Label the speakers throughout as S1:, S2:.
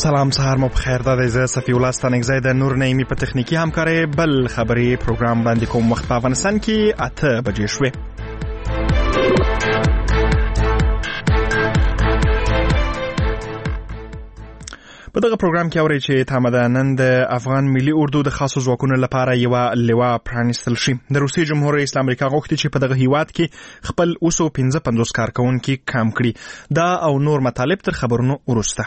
S1: سلام سهار مو بخیر. دا د صفی الله ستانګزی د نور نعیمی په تخنیکی همکاري بل خبري پروګرام باندې کوم وخت په افغانستان کې 8 بجې شوې. په دغه پروګرام کې اورئ چې تامدانن د افغان ملي اردو د خاصو ځواکونو لپاره یو لوا پرانیستل شي. د روسي جمهوریت اسلام امریکا غوښتي چې په دغه هیواد کې خپل 255 کارکونکي کم کړي. دا او نور مطالب تر خبرونو وروسته.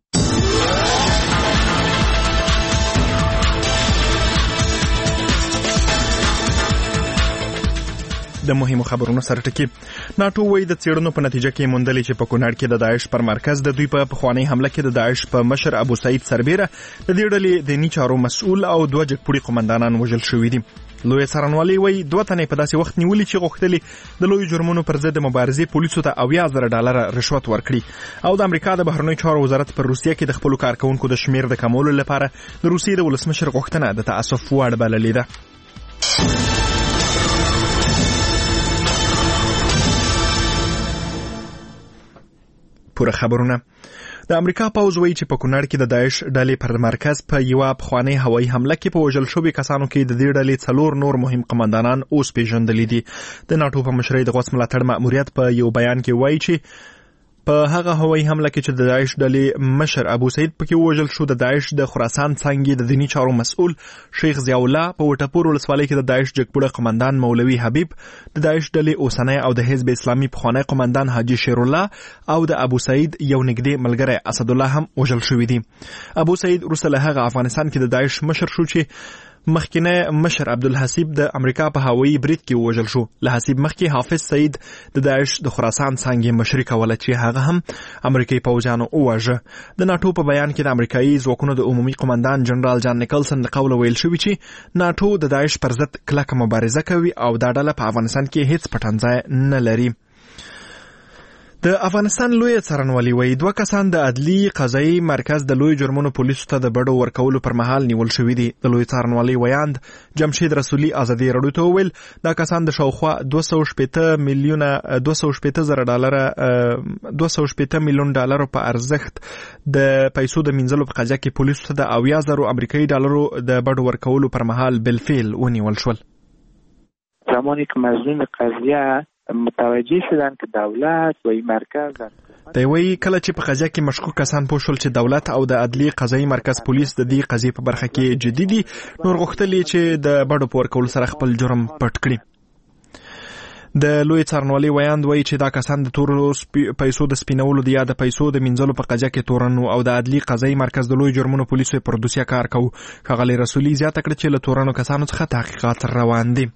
S1: د مهمو خبرونو سره ټکی. ناتو وایي د څېړنو په نتیجه کې موندلې چې په کونړ کې د داعش پر مرکز د دوی په پخوانی حمله کې د داعش په مشر ابو سعید سربیره د دې ډلې د نیچارو مسؤل او دوه جګپوړي قومندانان وژل شوي دي. لوی څارنوالي وایي 2 تنه په داسې وخت نیولي چې غوښتلي د لوی جرمونو پر ضد مبارزې پولیسو ته $80,000 رشوت ورکړي. او د امریکا د بهرنیو چارو وزارت پر روسیه کې د خپل کارکونکو د شمیر د کمولو لپاره د روسیې د ولسمشر غوښتنه د تاسف وړ بللې ده. پوره خبرونه. د امریکا پوځ وایي چې په کونړ کې د داعش ډلې پر مرکز په یو پخوانی هوایي حمله کې په وژل شوي کسانو کې د دې ډلې 4 نور مهم قومندانان اوس پیژندلي دي. د ناتو په مشرۍ د غوث ملاتړ مأموریت په یو بیان کې وایي چې په هغه هوایي حمله کې چې د داعش ډلې مشر ابو سعید پکې وژل شو، د داعش د خراسان څنګه د دینی چارو مسؤل شیخ ضیاء الله، په وټپور ولسوالۍ کې د داعش جګپوړه قومندان مولوي حبیب، د داعش ډلې اوسنی او د حزب اسلامي پخوانی قومندان حاجی شیر الله او د ابو سعید یو نږدې ملګری اسد الله هم وژل شوی دي. ابو سعید وروسته له هغه افغانستان کې د داعش مشر شو چې مخکینه مشر عبدالحسیب د امریکا په هوایي برید کې وژل شو. له حسیب مخکې حافظ سعید د داعش د خراسان څنګه مشري کوله چې هغه هم امریکایي پوځیانو وواژه. د ناتو په بیان کې د امریکایي ځواکونو د عمومي قومندان جنرال جان نیکلسن د قوله ویل شوی چې ناتو د داعش پر ضد کلکه مبارزه کوي او دا ډله په افغانستان کې هیڅ پټنځای نه لري. د افغانستان لوی څارنوالي وایي 2 کسان د عدلي قضایي مرکز د لوی جرمونو پولیسو ته د بډو ورکولو پر مهال نیول شوي دي. د لوی څارنوالي ویاند جمشید رسولي ازادي راډیو ته وویل دا کسان د شاوخوا $280 میلیون په ارزښت د پیسو د منځلو په قضیه کې پولیسو ته د $80,000 امریکایي ډالرو د بډو ورکولو پر مهال بالفعل ونیول شول.
S2: زمانی که مظنون قضیه متوجه شدن که دولت و این مرکز
S1: دی وی کله چې په قضیه کې مشکوک کسان پوه شول چې دولت او د عدلي قضایي مرکز پولیس د دې قضیې په برخه کې جدي دي، نور غوښتل چې د بډو په ورکولو سره خپل جرم پټ کړي. د لوی څارنوالي ویاند وایي چې دا کسان د تورو پیسو د سپینولو د یا د پیسو د منځلو په قضیه کې تورن او د عدلي قضایي مرکز د لوی جرمونو پولیسو پر دوسیه کار کوي. ښاغلی رسولي زیاته کړه چې له تورنو کسانو څخه تحقیقات روان دي.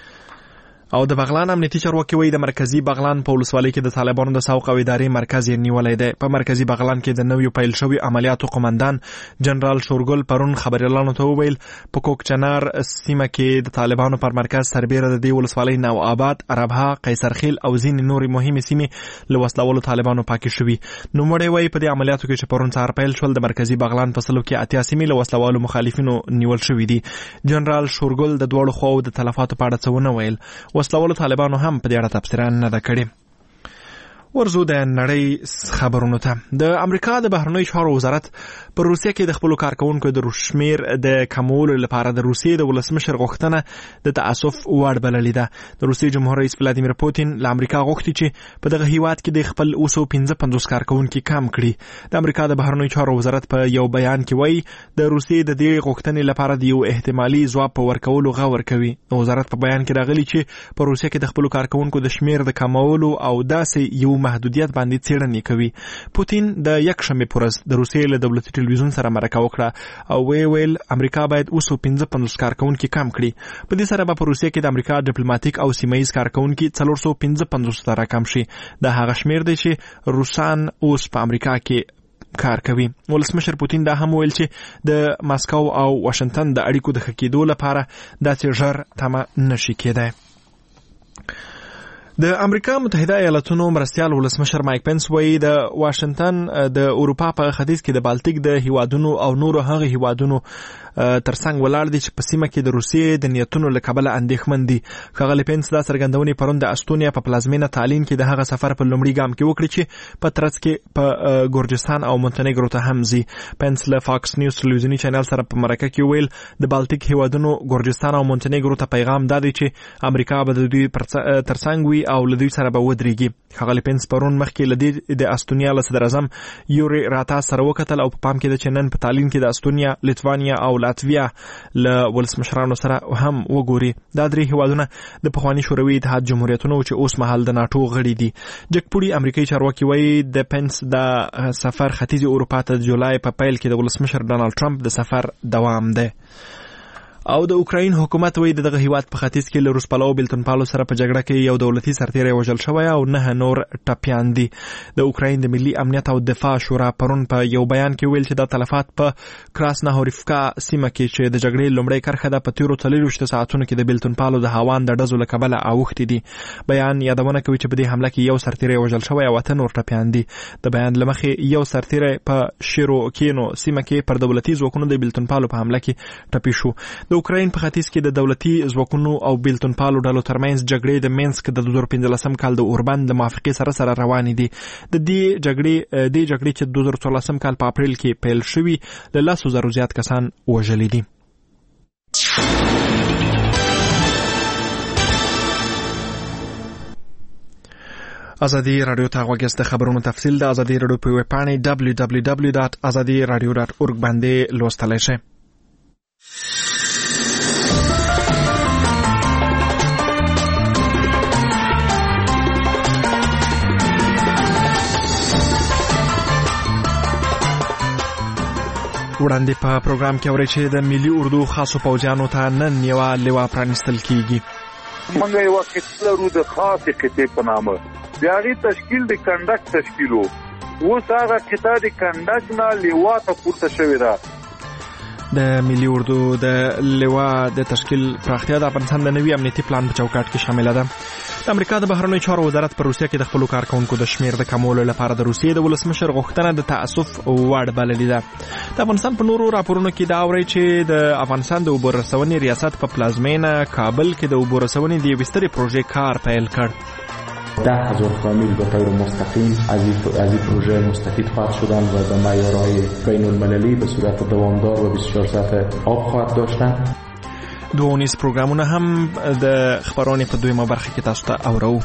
S1: او د بغلان امنیتي چارواکي وایي د مرکزی بغلان په ولسوالۍ کې د طالبانو د سوق او ادارې مرکز یې نیولی دی. په مرکزی بغلان کې د نویو پیل شوي عملیاتو قومندان جنرال شورګل پرون خبريالانو ته وویل په کوکچنار سیمه کې د طالبانو پر مرکز سربیره د دې ولسوالۍ نو آباد، عربها، قیصرخیل او ځینې نورې مهمې سیمې له وسلوالو طالبانو پاکې شوي. نوموړی وایي په دې عملیاتو کې چې پرون سهار پیل شول د مرکزی بغلان په سلو کې 80 سیمې له وسلوالو مخالفینو نیول شوي دي. جنرال شورګل د دوړو خواو د تلفاتو په اړه څه ونه ویل. وسلوالو طالبانو هم په دې اړه تبصره نه ده کړې. ورزو د نړۍ خبرونو ته. د امریکا د بهرنیو چارو وزارت پر روسیه کې د خپل کارکونکو د شمیر د کمولو لپاره د روسیې د ولسمشر غوښتنه د تاسف وړ بللې ده. د روسیې جمهور رئیس ولادیمیر پوتین له امریکا غوښتي چې په دغه هیواد کې د خپل 255 کارکونکو کم کړي. د امریکا د بهرنیو چارو وزارت په یو بیان کې وایي د روسیې د دې غوښتنې لپاره د یو احتمالي ځواب په ورکولو غور کوي. وزارت په بیان کې راغلي چې په روسیه کې د خپل کارکونکو د شمیر د کمولو او داسې یو محدودیت باندې څېړنې کوي. پوتین د یکشنبې په ورځ د روسیې له دولتي ټلویزیون سره مرکه وکړه او ویل امریکا باید 255 کارکونکي کم کړي. په دې سره به په روسیې کې د امریکا ډیپلوماټیک او سیمایي کارکونکي 455 ته راکم شي. دا هغه شمیر دی چې روسان اوس په امریکا کې کار کوي. ولسمشر پوتین دا هم ویل چې د ماسکو او واشنگټن د اړیکو د ښه کېدو لپاره داسې ژر تمه نشي کېدای. د امریکا متحده ایالاتونو مرستیال ولسمشر مایک پنس وایي د واشنگټن د اروپا په ختیځ کې د بالټیک د هیوادونو او نورو هغه هیوادونو ترڅنګ ولاړ دي چې په سیمه کې د روسیې د نیتونو له کبله اندېښمن دي. ښاغلی پنس دا څرګندونې پرون د استونیا په پلازمینه تالین کې د هغه سفر په لومړي ګام کې وکړي چې په ترڅ کې په ګورجستان او مونټنیګرو ته هم ځي. پنس له فاکس نیوز ټلویزیوني چینل سره په مرکه کې ویل د بالټیک هیوادونو ګورجستان او مونټنیګرو ته پیغام دا دی چې امریکا به د دوی ترڅنګ وي او له دوی سره به ودرېږي. ښاغلی پنس پرون مخکې له دې د استونیا له صدر اعظم یوري راتا سره وکتل او په پام کې د چنن په تالین کې د استونیا، لیتوانیا او لاتویا له ولسمشرانو سره هم وګوري. دا درې هیوادونه د پخواني شوروي اتحاد جمهوریتونو چې اوس مهال د ناټو غړي دي. جګپوړي امریکایي چارواکي وایي د پنس د سفر ختیځې اروپا ته د جولای په پیل کې د ولسمشر ډانلډ ټرمپ د سفر دوام دی. او د اوکراین حکومت وایي دغه هیواد په ختیځ کې له روس پلوو بیلتونپالو سره په جګړه کې یو دولتي سرتیری وژل شوی او 9 نور ټپیان دي. د اوکراین د ملي امنیت او دفاع شورا پرون په یو بیان کې ویل چې د تلفات په کراسناهوریفکا سیمه کې چې د جګړې لومړی کرښه ده په تیرو 24 ساعتونو کې د بیلتونپالو د هاوان د ډزو له کبله اوښتي دي. بیان یادونه کوي چې په دې حمله کې یو سرتیری وژل شوی او 8 نور ټپیان دي. د بیان له مخې یو سرتیری په شیروکینو سیمه کې پر دولتي ځواکونو د بیلتونپالو په حمله کې ټپي شو. د اوکراین په ختیځ کې د دولتي ځواکونو او بیلتونپالو ډلو ترمنځ جګړې د مینسک د 2015 کال د اوربند د موافقې سره روانې دي. د دې جګړې چې 2014 کال په اپریل کې پیل شوې له 100,000 زیات کسان وژلي دي. ازادي رادیو ته غوږ د خبرونو تفصیل د ازادي رادیو په ویب پاڼه www.azadiradio.org باندې لوستلی شئ. وړاندې په پروګرام کې اورئ چې د ملي اردو خاصو پوځیانو ته نن یوه لوا پرانیستل کیږي.
S3: موږ یو وخت لرو د خاصې قطعې په نامه د هغې تشکیل د کنډک تشکیل و. اوس هغه قطعه د کنډک نه لوا ته پورته شوې ده.
S1: د ملي اردو د لوا د تشکیل پراختیا د افغانستان د نوي امنیتي پلان په چوکاټ کې شامله ده. د امریکا د بهرنیو چارو وزارت په روسیه کې د خپلو کارکونکو د شمیر د کمولو لپاره د روسیې د ولسمشر غوښتنه د تاسف وړ بللې ده. د افغانستان په نورو راپورونو کې دا اورئ چې د افغانستان د اوبو رسونې ریاست په پلازمینه کابل کې د اوبو رسونې د یوې سترې پروژې کار پیل کړ.
S4: 10,000 فامیل به طور مستقیم از این پروژه مستفید خواهد شدن و به معیارهای بین المللی به صورت دوامدار و 24 ساعت آب خواهد داشتن.
S1: دوه نیز پروګرامونه هم د خبرونې په دویمه برخه کې تاسو ته اورو.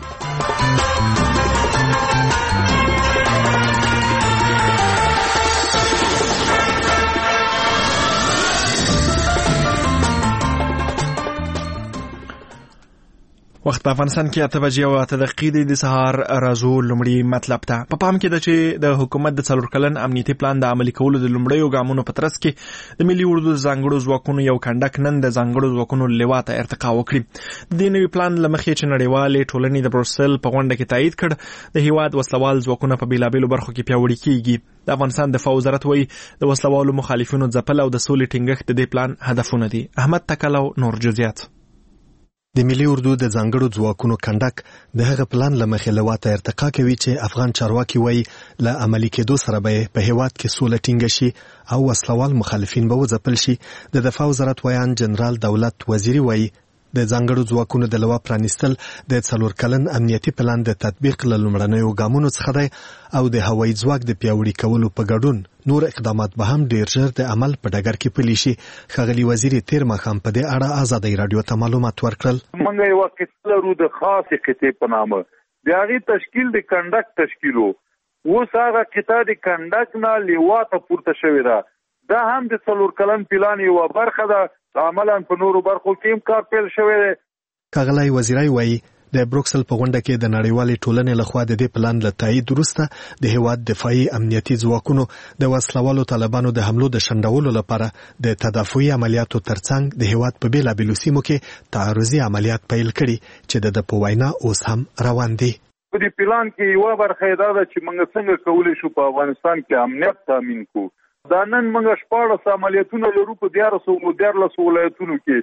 S1: وخت په افغانستان کې 8:08 د سهار راځو لومړی مطلب ته. په پام کې ده چې د حکومت د 4 کلن امنیتي پلان د عملي کولو د لومړیو ګامونو په ترڅ کې د ملي اردو ځانګړو ځواکونو یو کنډک نن د ځانګړو ځواکونو لوا ته ارتقا وکړي. د دې نوي پلان له مخې چې نړیوالې ټولنې د بروسل په غونډه کې تایید کړ د هیواد وسلوال ځواکونه په بیلابیلو برخو کې پیاوړي کیږي. د افغانستان دفاع وزارت وایي د وسلوالو مخالفینو ځپل او د سولې ټینګښت د دې پلان هدفونه دي. احمد تکلو نور جزئیات.
S5: د ملي اردو د ځانګړو ځواکونو کنډک د هغه پلان له مخې لوا ته ارتقا کوي چې افغان چارواکي وایي له عملي کېدو سره به په هیواد کې سوله ټینګه شي او وسلوال مخالفین به وځپل شي. د دفاع وزارت ویان جنرال دولت وزیری وایي د ځانګړو ځواکونو د لوا پرانیستل د 4 کلن امنیتي پلان د تطبیق له لومړنیو ګامونو څخه دی او د هوایي ځواک د پیاوړي کولو په ګډون نور اقدامات به هم ډیر ژر د عمل په ډګر کې پلي شي. ښاغلي وزیر تیر ماښام په دې اړه ازادي رادیو ته معلومات ورکړل.
S3: موږ یو وخت لرو د خاصې قطعې په نامه د هغې تشکیل د کنډک تشکیل و. اوس هغه قطعه د کنډک نه لوا ته پورته شوې ده. دا هم د 4 کلن پلان یوه برخه ده. عملاً په نورو برخو کې هم کار پیل شوی دی.
S5: ښاغلی وزیری وایي د بروکسل په غونډه کې د نړیوالې ټولنې لخوا د دې پلان له تایید وروسته د هیواد دفاعي امنیتي ځواکونو د وسلوالو طالبانو د حملو د شنډولو لپاره د تدافعي عملیاتو ترڅنګ د هیواد په بیلابیلو سیمو کې تعرضي عملیات پیل کړي چې د په وینا اوس هم روان دي.
S3: په دې پلان کې یوه برخه دا ده چې موږ څنګه کولی شو په افغانستان کې امنیت تامین کړو. دا نن موږ 14 عملیاتونه لرو په 14 ولایتونو کې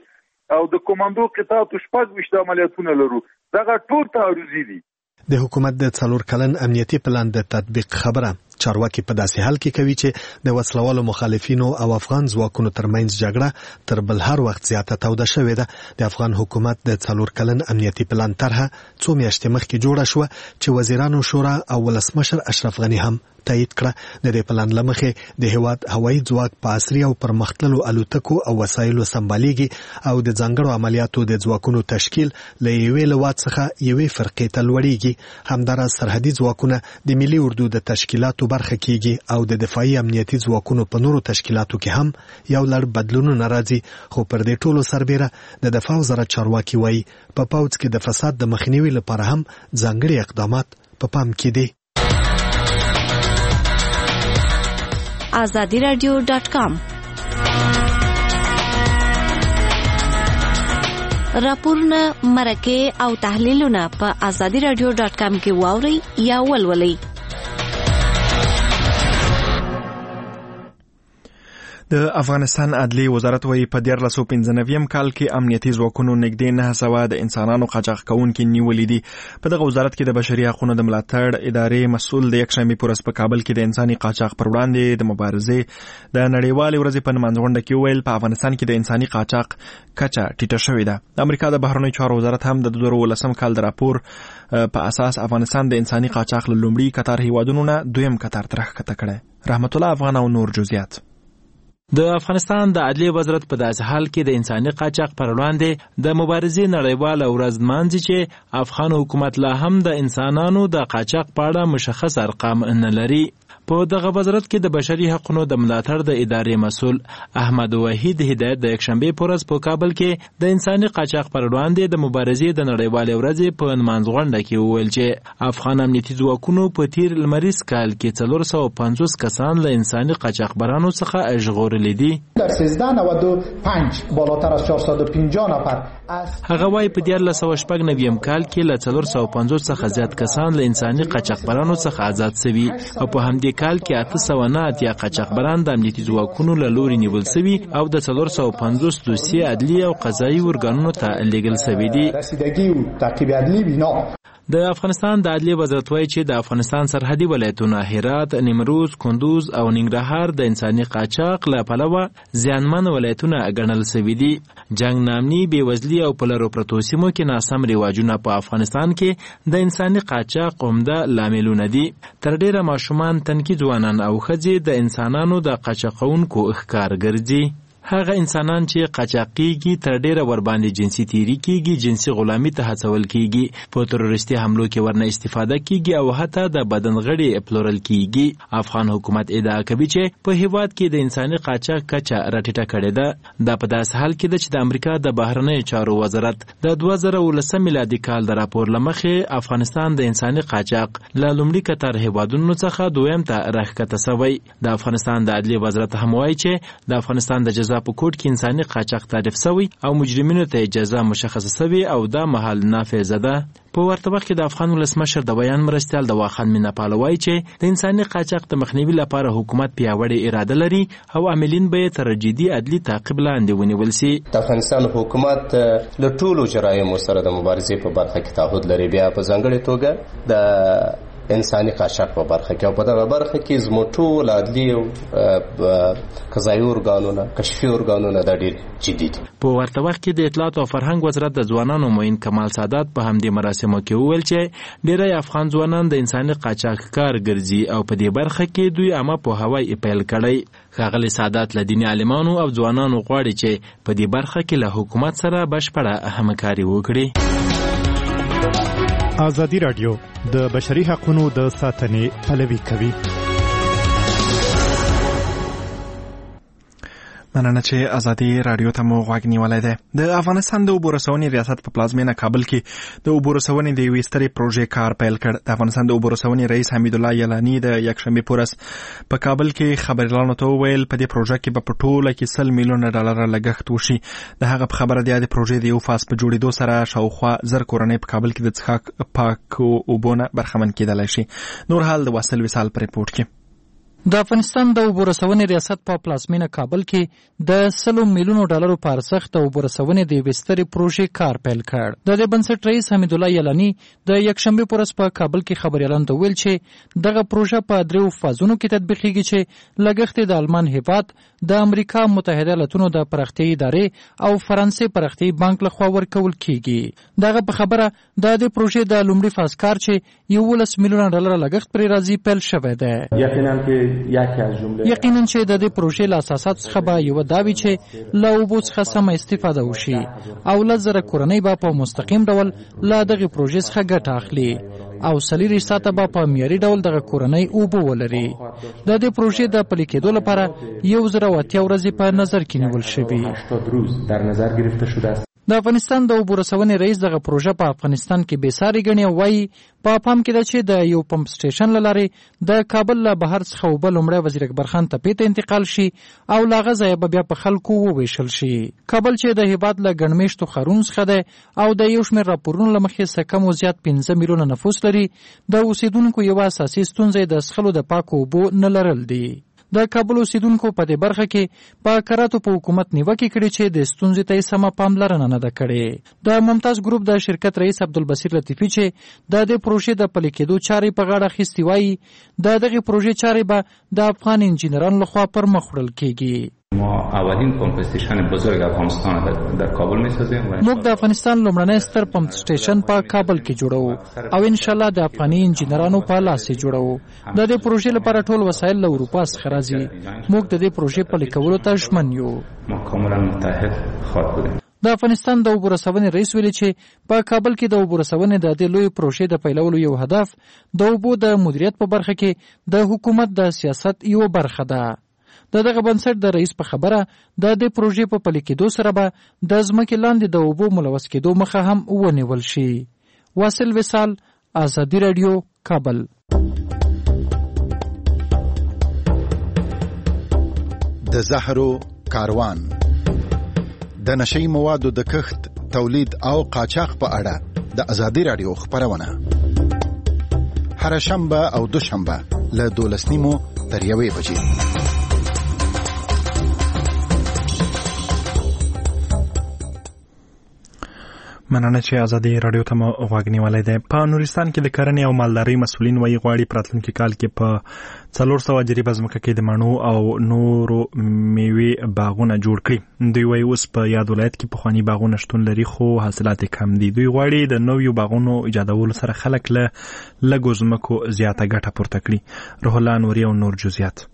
S3: او د کمانډو قطاعاتو 26 عملیاتونه لرو. دغه ټول تعرضي دي.
S5: د حکومت د 4 کلن امنیتي پلان د تطبیق خبره چارواکي په داسې حال کې کوي چې د وسلوالو مخالفینو او افغان ځواکونو ترمنځ جګړه تر بل هر وخت زیاته توده شوې ده. د افغان حکومت د 4 کلن امنیتي پلان طرحه څو میاشتې مخکې جوړه شوه چې وزیرانو شورا او ولسمشر اشرف غني هم تایید کړه. د دې پلان لمخې د هیواد هوایي ځواک په عصري او پرمختللو الوتکو او وسایلو سمبالېږي او د ځانګړو عملیاتو د ځواکونو تشکیل له یوې لواد څخه یوې فرقې ته لوړېږي. همداراز سرحدي ځواکونه د ملي اردو د تشکیلاتو برخه کېږي او د دفاعي امنیتي ځواکونو په نورو تشکیلاتو کې هم یو لړ بدلونونه راځي. خو پر دې ټولو سربېره د دفاع وزارت چارواکي وایي په پوځ کې د فساد د مخنیوي لپاره هم ځانګړي اقدامات په پام کې دي.
S6: azadiradio.com راپورونه، مرکې او تحلیلونه په azadiradio.com کې واورئ یا ولولئ.
S1: د افغانستان عدلي وزارت وايي په 1995 کال کې امنیتي ځواکونو نږدې 900 د انسانانو قاچاق کوونکي نیولې دي. په دغه وزارت کې د بشري حقوقو د ملاتړ ادارې مسؤل د یکشنبې په ورځ په کابل کې د انساني قاچاق پر وړاندې د مبارزې د نړیوالې ورځې په نمانځغونډه کې ویل په افغانستان کې د انساني قاچاق کچه ټیټه شوې ده. د امریکا د بهرنیو چارو وزارت هم د 2019 کال د راپور په اساس افغانستان د انساني قاچاق له لومړي کتار هیوادونو نه دویم کتار ته راښکته کړی. رحمت الله افغان او نور جزئیات.
S7: د افغانستان د عدلیې وزارت په داسې حال کې د انساني قاچاق پر وړاندې د مبارزې نړیواله ورځ نمانځي چې افغان حکومت لا هم د انسانانو د قاچاق په اړه مشخص ارقام نه لري. په دغه وزارت کې د بشري حقوقو د ملاتړ د ادارې مسؤل احمد وحید هدایت د یکشنبې په ورځ په کابل کې د انساني قاچاق پر وړاندې د مبارزې د نړیوالې ورځې په نمانځغونډه کې وویل چې افغان امنیتي ځواکونو په تیر لمریز کال کې 450 کسان له انساني قاچاقبرانو څخه ژغورلي دي.
S8: در 1395 بالاتر از 450 نفر
S7: هغه وايي په 1999 کال کې له 450 څخه زیات کسان له انساني قاچاقبرانو څخه آزاد شوي او په همدې کال کې 809 قاچاقبران د امنیتي ځواکونو له لوري نیول شوي او د 450 دوسیې عدلي او قضایي ارګانونو ته لیږل شوي دي.
S8: رسیدگی او تعقیب عدلی بنا
S7: د افغانستان د عدلیې وزارت وايي چې د افغانستان سرحدي ولایتونه هرات، نیمروز، کندوز او ننګرهار د انساني قاچاق له پلوه زیانمن ولایتونه ګڼل شوي دي. جنگ، نامني، بېوزلي او په لرو پرتو سیمو کې ناسم رواجونه په افغانستان کې د انساني قاچاق عمده لاملونه دي. تر ډېره ماشومان، تنکي ځوانان او ښځې د انسانانو د قاچاقونکو ښکار ګرځي. هغه انسانان چې قاچاقېږي تر ډېره ورباندې جنسي تیري کېږي، جنسي غلامي ته هڅول کېږي، په تروریستي حملو کې ورنه استفاده کېږي او حتی د بدن غړي پلورل کېږي. افغان حکومت ادعا کوي چې په هیواد کې د انساني قاچاق کچه راټیټه کړې ده. دا په داسې حال کې ده چې د امریکا د بهرنیو چارو وزارت د 2019 میلادي کال د راپور له مخې افغانستان د انساني قاچاق له لومړي کتار هیوادونو څخه دویم ته راښکته شوی. د افغانستان د عدلیې وزارت هم وایي چې د افغانستان د جزا په کوټ کې انساني قاچاق تعریف شوی او مجرمینو ته جزا مشخصه شوی او دا محل نافذه ده. په ورته وخت کې د افغان ولسمشر د بیان مرستیال د واخان میناپال وایي چې د انساني قاچاق د مخنیوي لپاره حکومت پیاوړې اراده لري او عاملین به یې تر جدي عدلي تعقیب لاندې ونیول شي.
S9: د افغانستان حکومت له ټولو جرایمو سره د مبارزې په برخه کې تعهد لري. بیا په ځانګړې توګه د انساني قاچاق په برخه کې او په دغه برخه کې زموږ ټول عدلي او قضایي ارګانونه، کشفي ارګانونه دا ډېر جدي دي.
S7: په ورته وخت کې د اطلاعات او فرهنګ وزارت د ځوانانو معین کمال سادات په همدې مراسمو کې وویل چې ډېری افغان ځوانان د انساني قاچاق کار ګرځي او په دې برخه کې دوی عامه پوهاوی پیل کړی. ښاغلي سادات له دیني عالمانو او ځوانانو غواړي چې په دې برخه کې له حکومت سره بشپړه همکاري وکړي.
S10: ازادي راډیو د بشري حقوقو د ساتنې پلوي کوي.
S1: مننه چې ازادي رادیو ته مو غوږ نیولی دی. د افغانستان د اوبو رسونې ریاست په پلازمینه کابل کې د اوبو رسونې د یوې سترې پروژې کار پیل کړ. د افغانستان د اوبو رسونې رئیس حمید الله یلانی د یکشنبې په ورځ په کابل کې خبریالانو ته وویل په دې پروژه کې به په ټوله کې 100 میلیونه ډالر لګښت وشي. د هغه په خبره د پروژې د یو فاز په جوړېدو سره شاوخوا 1000 کورنۍ په کابل کې د څښاک پاکو اوبو نه برخمن کېدلی شي. نور حال د واصل وصال په ریپورت کې.
S11: د افغانستان د اوبو رسونې ریاست په پلازمینه کابل کې د 100 میلیونو ډالرو په ارزښت د اوبو رسونې د یوې سترې پروژې کار پیل کړ. د دې بنسټ رئیس حمید الله یلاني د یکشنبه په ورځ په کابل کې خبريالانو ته ویل چې دغه پروژه په 3 فازونو کې تطبیقیږي چې لګښت د آلمان هیواد، د امریکا متحده ایالاتونو د پراختیایي ادارې او فرانسې پراختیایي بانک لخوا ورکول کیږي. دغه په خبره د دې پروژې د لومړي فاز کار چې 11 میلیونه ډالر لګښت پرې راځي پیل شوی دی. یقینا چې د دې پروژې له اساسات څخه به یو دا وي چې له اوبو څخه سمه استفاده وشي او لزر کورنۍ به په مستقیم ډول له دغه پروژې څخه ګټه اخلي او 40 ساعته به په معیاري ډول دغه کورنۍ اوبه ولري. د دې پروژې د پلي کېدو لپاره 1080 ورځې په نظر کې نیول شوي. د افغانستان د اوبو رسونې رئیس دغه پروژه په افغانستان کې بېساري ګڼي او وایي په پام کې ده چې د یو پمپ سټیشن له لارې د کابل له بهر څخه اوبه لومړی وزیر اکبر خان تپې ته انتقال شي او له هغه ځایه به بیا په خلکو وویشل شي. کابل چې د هیواد له ګڼ میشتو ښارونو څخه دی او د یو شمېر راپورونو له مخې څه کم و زیات 15 میلیونه نفوس لري، د اوسېدونکو یوه اساسي ستونزه د څښلو د پاکو اوبو نه لرل دي. د کابل اوسیدونکو په دې برخه کې په کراتو په حکومت نیوکې کړي چې د ستونزې ته سمه پاملرنه نه ده کړې. د ممتاز ګروپ د شرکت رئیس عبدالبصیر لطیفي چې د دې پروژې د پلي کېدو چارې په غاړه اخیستې وایي د دغې پروژې چارې به د افغان انجینرانو لخوا پر مخ وړل کېږي.
S12: ما اولین پمپ استیشن بزرگ افغانستان در کابل می‌سازیم.
S11: موږ د افغانستان لومړنی ستر پمپ سټیشن په کابل کې جوړو او ان شاء الله د افغاني انجینرانو په لاس یې جوړو. د دې پروژې لپاره ټول وسایل له اروپا څخه راځي. موږ د دې پروژې پلي کولو ته ژمن یو.
S12: ما کاملا متحد خواهد بودیم.
S11: د افغانستان د اوبو رسونې رئیس ویلي چې په کابل کې د اوبو رسونې د دې لوی پروژې د پیلولو یو هدف د اوبو د مدیریت په برخه کې د حکومت د سیاست یو برخه ده. دغه بنسټ د رئیس په خبره د دې پروژې په پلي کېدو سره به د ځمکې لاندې د اوبو ملوث کېدو مخه هم ونیول شي. واصل وصال، ازادي رادیو، کابل.
S13: د زهرو کاروان، د نشئی موادو د کښت، تولید او قاچاق په اړه د ازادي رادیو خبرونه هر شنبه او دوشنبه له 12:30 تر 1 بجې.
S1: مننه چې ازادي رادیو ته مو غوږ نیولی دی. په نورستان کې د کرنې او مالدارۍ مسؤلین وایي غواړي په راتلونکي کال کې په 400 جریبه ځمکه کې د مڼو او نورو میوې باغونه جوړ کړي. دوی وایي اوس په یاد ولایت کې پخواني باغونه شتون لري خو حاصلات کم دي. دوی غواړي د نویو باغونو ایجادولو سره خلک له لږو ځمکو زیاته ګټه پورته کړي. روح الله نوري او نور جزئیات.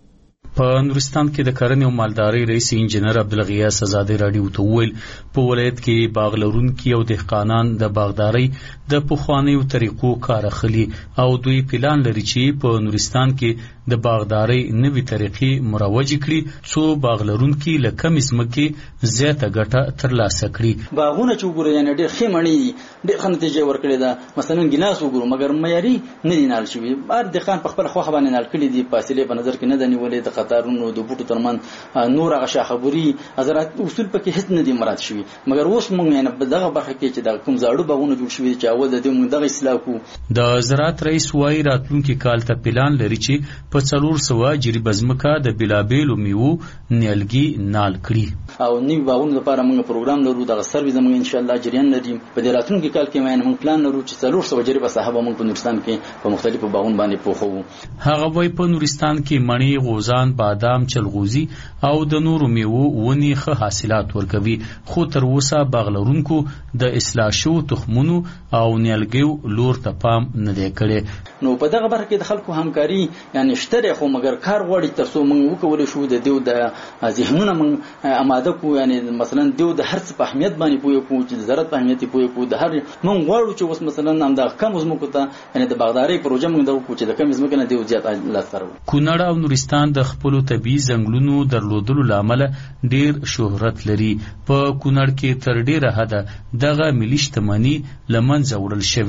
S14: په نورستان کې د کرنې او مالدارۍ رئیس انجنیر عبدالغیاث ازادي رادیو ته وویل په ولایت کې باغ لرونکي او دهقانان د باغدارۍ د پخوانیو طریقو کار اخلي او دوی پلان لري چې په نورستان کې د باغدارۍ نوې طریقې مروج کړي څو باغ لرونکي له کم ځمکې زیاته ګټه ترلاسه کړي.
S15: باغونه چې وګورئ یعنې ډېر ښې مڼې دي، ډېر ښه نتیجه ورکړې ده. مثلا ګیلاس وګورو مګر معیاري نه دي نال شوي. هر دهقان په خپله خوښه باندې نال کړي دي، فاصلې په نظر کې نه ده نیولې. د قطارونو د بوټو ترمنځ نور هغه شاخبوري حضرات اصول پکې هیڅ نه دي مراعات شوي. مګر اوس موږ یعنې په دغه برخه کې چې د کوم زاړه باغونه جوړ شوي چې اول د دې موږ دغه اصلاح کوو.
S14: د زراعت رئیس وایي راتلونکي کال ته پلان لري چې په 400 جریبه ځمکه د بېلابېلو میوو نیالګي نال کړي
S15: او نوي باغونو لپاره موږ پروګرام لرو. دغه سروې زموږ ان شاء الله جریان لري. په دې راتلونکي کال کې موږ پلان لرو چې 400 جریبه صاحب موږ په نورستان کې په مختلفو باغونو باندې پوښو.
S14: هغه وایي په نورستان کې مڼې، غوزان، بادام، چلغوزي او د نورو میوو ونې ښه حاصلات ورکوي خو تر اوسه باغ لرونکو د اصلاح شوو تخمونو او نیالګیو لور ته پام نه دی کړی.
S15: نو په دغه برخه کې د خلکو همکاري یعنې شته خو مګر کار غواړي تر څو موږ وکولی شو د دیو د ذهنونه موږ اماده کړو. یعنې مثلا دیو د هر څه په اهمیت باندې پوه کړو چې د زراعت په اهمیت پوه کړو. د هر موږ غواړو چې اوس مثلا همدغه کم ځمکو ته یعنې د باغدارۍ پروژه موږ دغه کړو چې د کم ځمکې نه دیو زیات لاسته راوړو.
S14: کونړ او نورستان د خپلو طبیعي ځنګلونو درلودلو له امله ډېر شهرت لري. په کونړ کې تر ډېره حده دغه ملي شتمني له منځه وړل شوې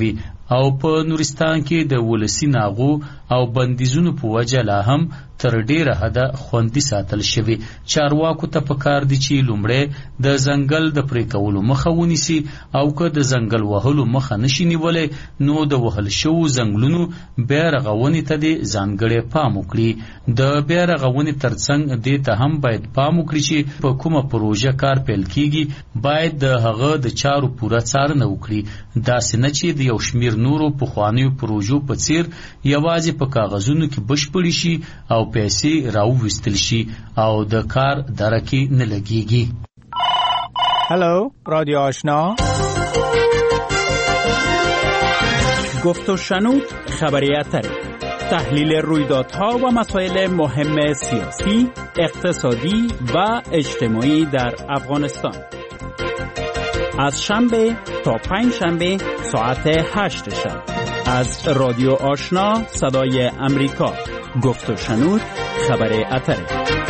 S14: او په نورستان کې د ولسی ناغو او بندیزونو په وجه لا هم تر ډیره حده خوندي ساتل شوی. چارواکو ته پکار دي چې لومړی د ځنګل د پرې کولو مخه ونیسي او که د ځنګل وهلو مخه نشي نیولی نو د وهل شوو ځنګلونو بیا رغونې ته دې ځانګړی پام وکړي. د بیا رغونې ترڅنګ دې ته هم باید پام وکړي چې په کومه پروژه کار پیل کیږي باید د هغه د چارو پوره څارنه وکړي. داسې نه چې د یو شمیر نورو پخوانیو پروژو په څیر یوازې په کاغذونو کې بشپړې شي او پیسې راوویستل شي او د کار درکې نه لګیږي.
S16: هلو رادیو آشنا، گفت و شنود خبری اتری، تحلیل رویدادها و مسائل مهم سیاسی، اقتصادی و اجتماعی در افغانستان از شنبه تا پنجشنبه ساعت 8 شب از رادیو آشنا صدای امریکا. گفت و شنود خبر اتری.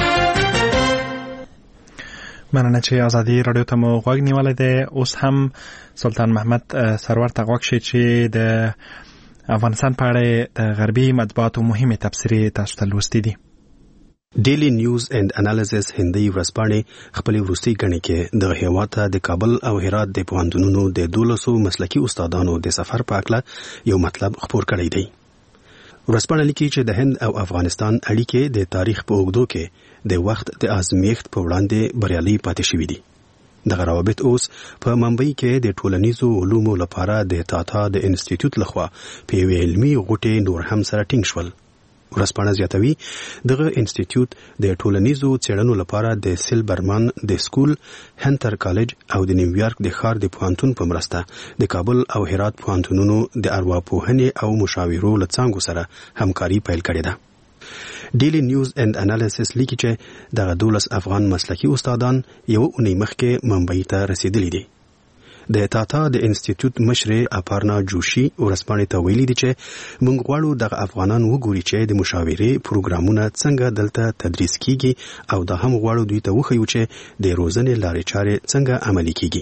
S1: مننه چې ازادي رادیو ته مو غوږ نیولی دی. اوس هم سلطان محمد سرور ته غوږ شئ چې د افغانستان په اړه د غربي مطبوعاتو مهمې تبصرې تاسو ته لوستي دي.
S17: ډیلی نیوز اینڈ انالیسس هندي ورځپاڼې خپلې وروستۍ ګڼې کې د هېواد ته د کابل او هرات د پوهنتونونو د 1200 مسلکي استادانو د سفر په اړه یو مطلب خپور کړی دی. ورځپاڼه لیکي چې د هند او افغانستان اړیکې د تاریخ په اوږدو کې د وخت د ازمیښت په وړاندې بریالي پاتې شوي دي. دغه روابط اوس په ممبئی کې د ټولنیزو علومو لپاره د تاتا د انسټیټیوټ لخوا په یوې علمي غوټې نور هم سره ټینګ شول. ورځپاڼه زیاتوي دغه انسټیټیوټ د ټولنیزو څېړنو لپاره د سیلبرمن د سکول، هنتر کالج او د نیویارک د ښار د پوهنتون په مرسته د کابل او هرات پوهنتونونو د ارواپوهنې او مشاورو له څانګو سره همکاري پیل کړې ده. ډیلی نیوز اینڈ انالیسس لیکي چې دغه 12 افغان مسلکي استادان یو اونۍ مخکې ممبئی ته رسیدلي دي. د تاتا د انسټیټیوټ مشر اپارنا جوشي ورځپاڼې ته ویلي دي چې موږ غواړو دغه افغانان وګوري چې د مشاورې پروګرامونه څنګه دلته تدریس کیږي او دا هم غواړو دوی ته وښیو چې د روزنې لارې چارې څنګه عملي کیږي.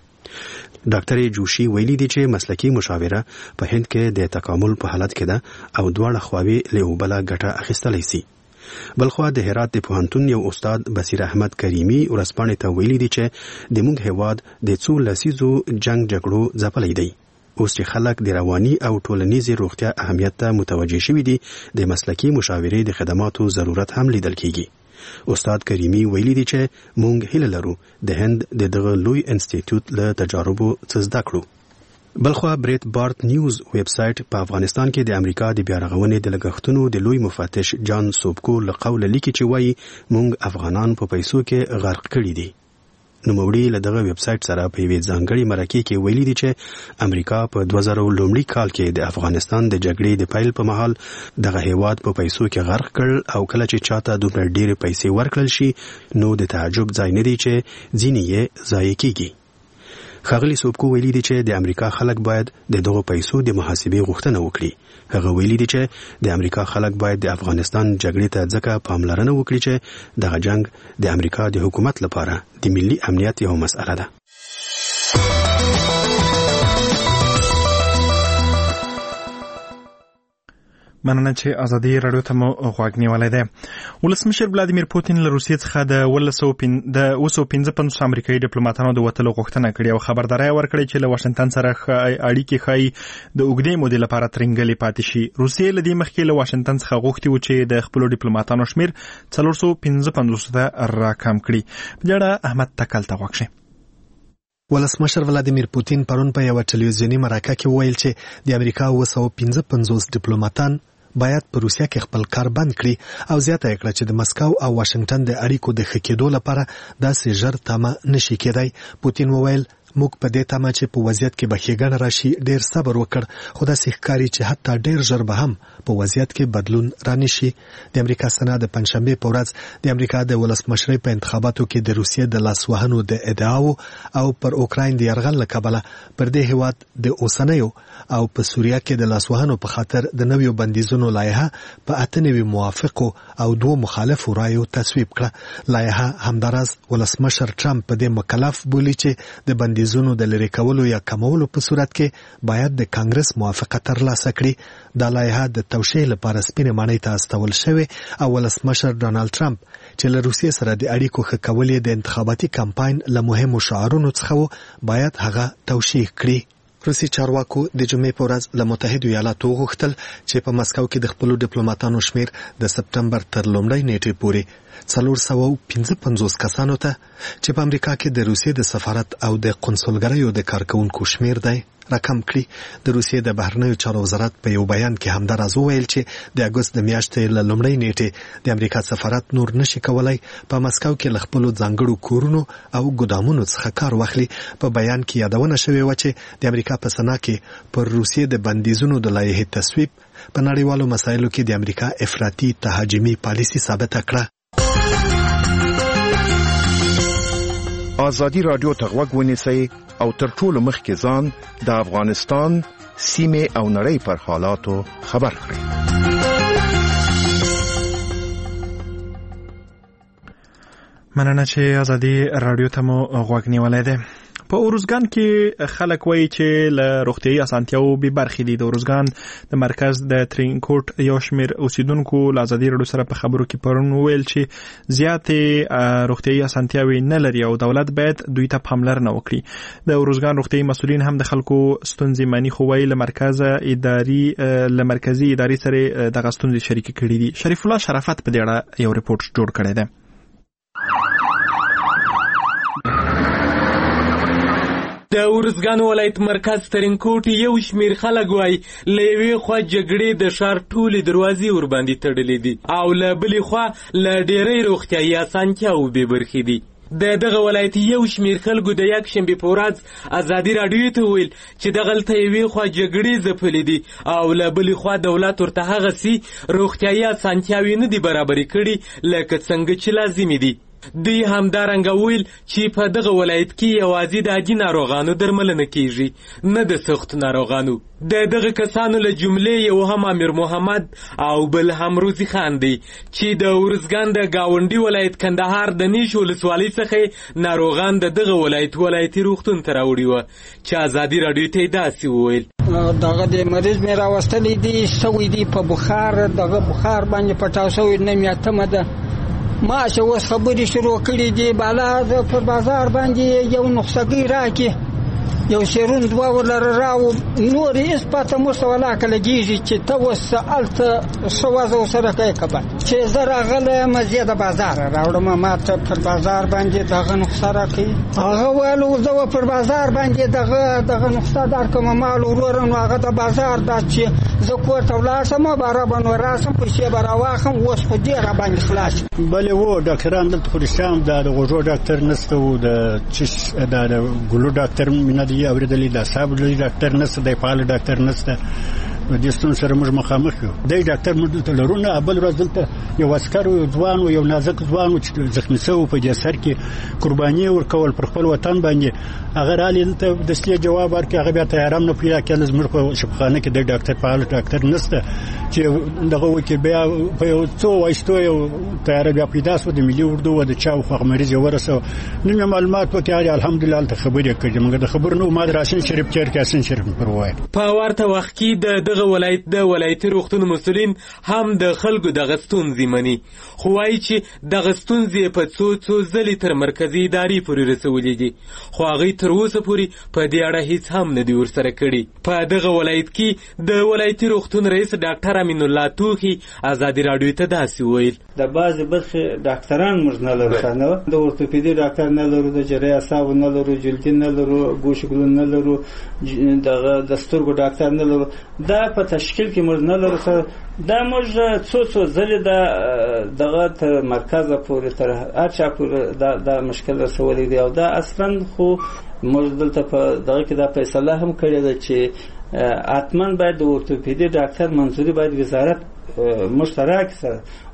S17: ډاکټر جوشي ویلي دي چې مسلکي مشاوره په هند کې د تکامل په حالت کې ده او دواړه خواوې له یو بله ګټه اخیستلی سي. بلخوا د هرات د پوهنتون یو استاد بصیر احمد کریمی ورځپاڼې ته ویلي دي چې د موږ هیواد د څو لسیزو جنگ جګړو ځپلی دی. اوس چې خلک د رواني او ټولنیزې روغتیا اهمیت ته متوجه شوي دي د مسلکي مشاورې د خدماتو ضرورت هم لیدل کیږي. استاد کریمی ویلي دي چې موږ هیله لرو د هند دغه لوی انسټیټیوټ له تجاربو څه زده کړو. بلخوا بریت بارت نیوز ویب سایټ په افغانستان کې د امریکا د بیا رغونې د لګښتونو د لوی مفتش جان سوبکو له قوله لیکي چې وایي موږ افغانان په پیسو کې غرق کړي دي. نوموړي له دغه ویب سایټ سره په یوې ځانګړې مرکې کې ویلي دي چې امریکا په 2000 لومړي کال کې د افغانستان د جګړې د پیل په مهال دغه هیواد په پیسو کې غرق کړ او کله چې چاته دومره ډېرې پیسې ورکړل شي نو د تعجب ځای نه دی چې ځینې یې ضایع کیږي. ښاغلي سوبکو ویلي دي چې د امریکا خلک باید د دغو پیسو د محاسبې غوښتنه وکړي. هغه ویلي دي چې د امریکا خلک باید د افغانستان جګړې ته ځکه پاملرنه وکړي چې دغه جنگ د امریکا د حکومت لپاره د ملي امنیت یو مسئله ده.
S1: مننه چې ازادي رادیو ته مو غوږ نیولی دی. ولسمشر ولادیمیر پوتین له روسیې څخه د 255 امریکایي ډیپلوماټانو د وتلو غوښتنه کړې او خبرداری ورکړې چې له واشنګټن سره اړیکې ښایي د اوږدې مودې لپاره ترنګلې پاتې شي. روسیې له دې مخکې له واشنګټن څخه غوښتي و چې د خپلو ډیپلوماټانو شمیر 455 ته راکم کړي. په دې اړه احمد تکل ته غوږ شئ.
S5: ولسمشر ولادیمیر پوتین پرون په یو ټلویزیونی مرکه کې ویل چې د امریکا 255 ډیپلوماټان باید په روسیا کې خپل کار بند کړي او زیاته کړه چې د مسکو او واشنګټن د اړیکو د ښه کېدو لپاره داسې ژر تمه نشي کېدای. پوتین وویل موږ په دې تمه چې په وضعیت کې به ښېګڼه راشي ډېر صبر وکړ خو داسې ښکاري چې حتی ډېر ژر به هم په وضعیت کې بدلون رانشي. د امریکا سنا د پنځشنبې په ورځ د امریکا د ولسمشرۍ په انتخاباتو کې د روسیې د لاسوهنو د ادعاو او پر اوکراین د یرغل له کبله پر دې هیواد د اوسنیو او په سوریه کې د لاسوهنو په خاطر د نویو بندیزونو لایحه په 98 موافقو او 2 مخالفو رایو تصویب کړه. لایحه همداراز ولسمشر ټرمپ په دې مکلف بولی چې د بندیزونو بندیزونو د لرې کولو یا کمولو په صورت کې باید د کانګرس موافقه ترلاسه کړي. دا لایحه د توشیح لپاره سپینې ماڼۍ ته استول شوې او ولسمشر ډانالډ ټرمپ چې له روسیې سره د اړیکو ښه کول د انتخاباتي کمپاین له مهمو شعارونو څخه باید هغه توشیح کړي. روسي چارواکو د جمعې په ورځ له متحده ایالاتو غوښتل چې په مسکو کې د خپل ډیپلوماټانو شمیر د سپتمبر تر لومړۍ نیټې پورې 455 کسانو ته چې په امریکا کې د روسیې د سفارت او د قونسلګریو د کارکونکو شمیر دی رقم کړي. د روسیې د بهرنیو چارو وزارت په یو بیان کې همداراز وویل چې د اګوست د میاشتې له لومړۍ نیټې د امریکا سفارت نور نشي کولای په مسکو کې له خپلو ځانګړو کورونو او ګدامونو څخه کار واخلي. په بیان کې یادونه شوې وه چې د امریکا په سنا کې پر روسیې د بندیزونو د لایحې تصویب په نړیوالو مسایلو کې د امریکا افراطي تهاجمي پالیسي ثابته کړه.
S18: آزادی رادیو ته غوږ ونیسئ او تر ټولو مخکې ځان د افغانستان سیمې او نړۍ پر حالاتو خبر کړئ.
S1: مننه چې آزادی رادیو ته مو غوږ نیولی دی. په اروزګان کې خلک وایي چې له روغتیايي اسانتیاو بې برخې دي. د اروزګان د مرکز د ترینکوټ یو شمېر اوسیدونکو له آزادي راډیو سره په خبرو کې پرون وویل چې زیاتې روغتیايي اسانتیاوې نه لري او دولت باید دوی ته پاملرنه وکړي. د اروزګان روغتیايي مسؤلین هم د خلکو ستونزې مني خو وایي له مرکزي ادارې سره دغه ستونزې شریکې کړي دي. شریف الله شرافت په دې اړه یو ریپورت جوړ کړی دی.
S19: د ارزګان ولایت مرکز ترینکوټ یو شمیر خلک وای له یوې خوا جګړې د ښار ټولې دروازې ورباندې تړلې دي او له بلې خوا له ډېرې روغتیايي اسانتیاوو بې برخې دي. د دغه ولایت یو شمیر خلکو د یکشنبې په ورځ ازادي راډیو ته ویل چې دغلته یوې خوا جګړې ځپلې دي او له بلې خوا دولت ورته هغسې روغتیايي اسانتیاوې نه دي برابرې کړي لکه څنګه چې لازمې دي. دوی همدارنګه ویل چې په دغه ولایت کې یوازې د عادي ناروغانو درملنه کیږي نه د سختو ناروغانو. د دغه کسانو له جملې یو هم امیر محمد او بل هم روزي خان دی چې د اورزګان د گاونډي ولایت کندهار د نیش ولسوالۍ څخه ناروغان د دغه ولایتي روغتون ته راوړي وه چې آزادي راډیو ته یې داسې وویل
S20: دغه د مریض مې راوستلی دي سوی دي په بخار دغه بخار باندې پټاو سوی نیم یاتمه ده ما چې اوس خبرې شروع کړي دي بالا پر بازار باندې یو نسخګۍ راکړي یو سیرون دوه ولر راو نور هیڅ پاته مرسته ولاکه لګیږي چې ته اوس هلته څه وضع ورسره کوې که بد چې زه راغلی مزې د بازاره راوړم ما ته پر بازار باندې دغه نسخه راکوي هغه ویل زه پر بازار باندې دغه نسخه درکړم مال وروره نو هغه د بازار دا چې زه کور ته ولاړ شم باره به نو راسم پیسې به راواخلم اوس خو دې راباندې خلاص
S10: بلې و ډاکټران دلته خو رښتیا هم د غوږو ډاکټر نشته و د ګلو ډاکټر مې نه دی اورېدلی د اعصابو ډاکټر نشته دی فعال ډاکټر نشته دې ستونزې سره موږ مخامخ یو دی ډاکټر موږ دلته لرو نه بل ورځ دلته یو عسکر ځوان و یو نازک ځوان و چې زخمي شوی په دې سر کې قرباني ورکول پر خپل وطن باندې هغه رالي دلته د سلې جواب ورکړي هغه بیا تیارام نه پیدا کړل زموږ په شفاخانه کې د ډاکټر فعال ډاکټر نشته چې دغه وکړي بیا په یو څو وایستو یو تیاره بیا پیدا شوه د ملي اردو و د چا خو مریض یې ورسوه نن مې معلومات وکړي الحمدلله هلته خبرې کړي مګر د خبرو نه ما د راشن شریف چیر کې حسن شریف پر ووایه
S19: په ورته وخت کې دغه ولایت د ولایتي روغتون مسؤلین هم د خلکو دغه ستونزې مني خو وایي چې دغه ستونزې په څو ځلې تر مرکزي ادارې پورې رسولې دي خو هغوی تر اوسه پورې په دې اړه هیڅ هم نه دي ورسره کړي. په دغه ولایت کې د ولایتي روغتون رئیس ډاکټر امین الله توخي آزادي راډیو ته داسې ویل
S21: د بعضې برخې ډاکټران موږ نه لرو ښه د اورتوپیدي ډاکټر نه لرو د جراحي اعصابو نه لرو جلدي نه لرو ګوشې ګلون نه لرو دغه د سترګو ډاکټر نه لرو دا په تشکیل کې موږ نه لرو دا موږ څو ځلې دغه تر مرکزه پورې تر هر چا پورې دا مشکل رسولی دی او دا اصلا خو موږ دلته په دغه کې دا فیصله هم کړې ده چې حتما باید د اورتوپیدي ډاکټر منظوري باید وزارت مشترک سره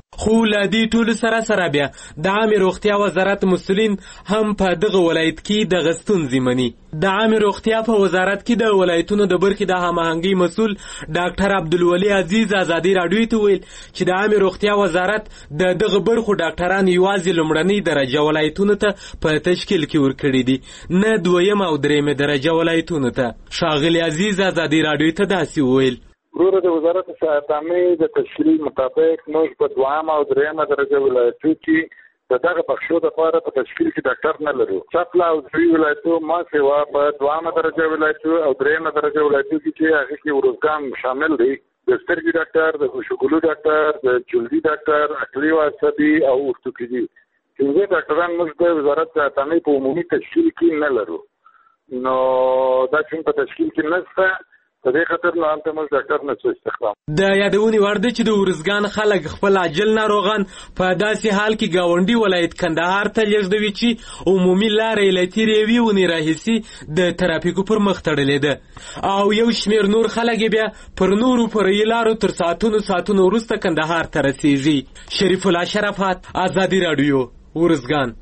S19: خو له دې ټولو سره بیا د عامه روغتیا وزارت مسؤلین هم په دغه ولایت کې د ستونزې مني. د عامه روغتیا په وزارت کې د ولایتونو د برخې د هماهنګۍ مسؤل ډاکټر عبدالولي عزیز ازادي راډیو ته ویل چې د عامه روغتیا وزارت د دغه برخو ډاکټران یوازې لومړنۍ درجه ولایتونو ته په تشکیل کې ورکړي دي، نه دویم او درېیمه درجه ولایتونو ته. ښاغلي عزیز ازادي راډیو ته داسې وویل:
S3: ورور د وزارت صحتامې د تشریح مطابق موږ په دوامه او درېیمه درجه ولایتو کې د دغه بخښو لپاره په تشکیل کې ډاکټر نه لرو. چپله او درې ولایتو ما سیوا په دوامه درجه ولایتو او درېیمه درجه ولایتو کې چې هغې کې ورزګان شامل دی، د سترګې ډاکټر، د هوشګلو ډاکټر، د جلدي ډاکټر، عقلي او عصبي او ارتوپیدي. پنځه ډاکټران موږ د وزارت صحتامې په عمومي تشکیل کې نه لرو. نو دا چې په تشکیل کې نشته، په دې خاطر نو هلته موږ ډاکټر نشو استخدام.
S19: د یادونې وړ ده چې د ورزګان خلک خپل عاجل ناروغان په داسې حال کې ګاونډي ولایت کندهار ته لیږدوي چې عمومي لاره یې له تېرې یوې اونۍ راهیسې د ترافیکو پر مخ تړلې ده، او یو شمېر نور خلک بیا پر نورو فرعي لارو تر ساعتونو وروسته کندهار ته رسېږي. شریف الله شرافت، ازادي راډیو، ورزګان.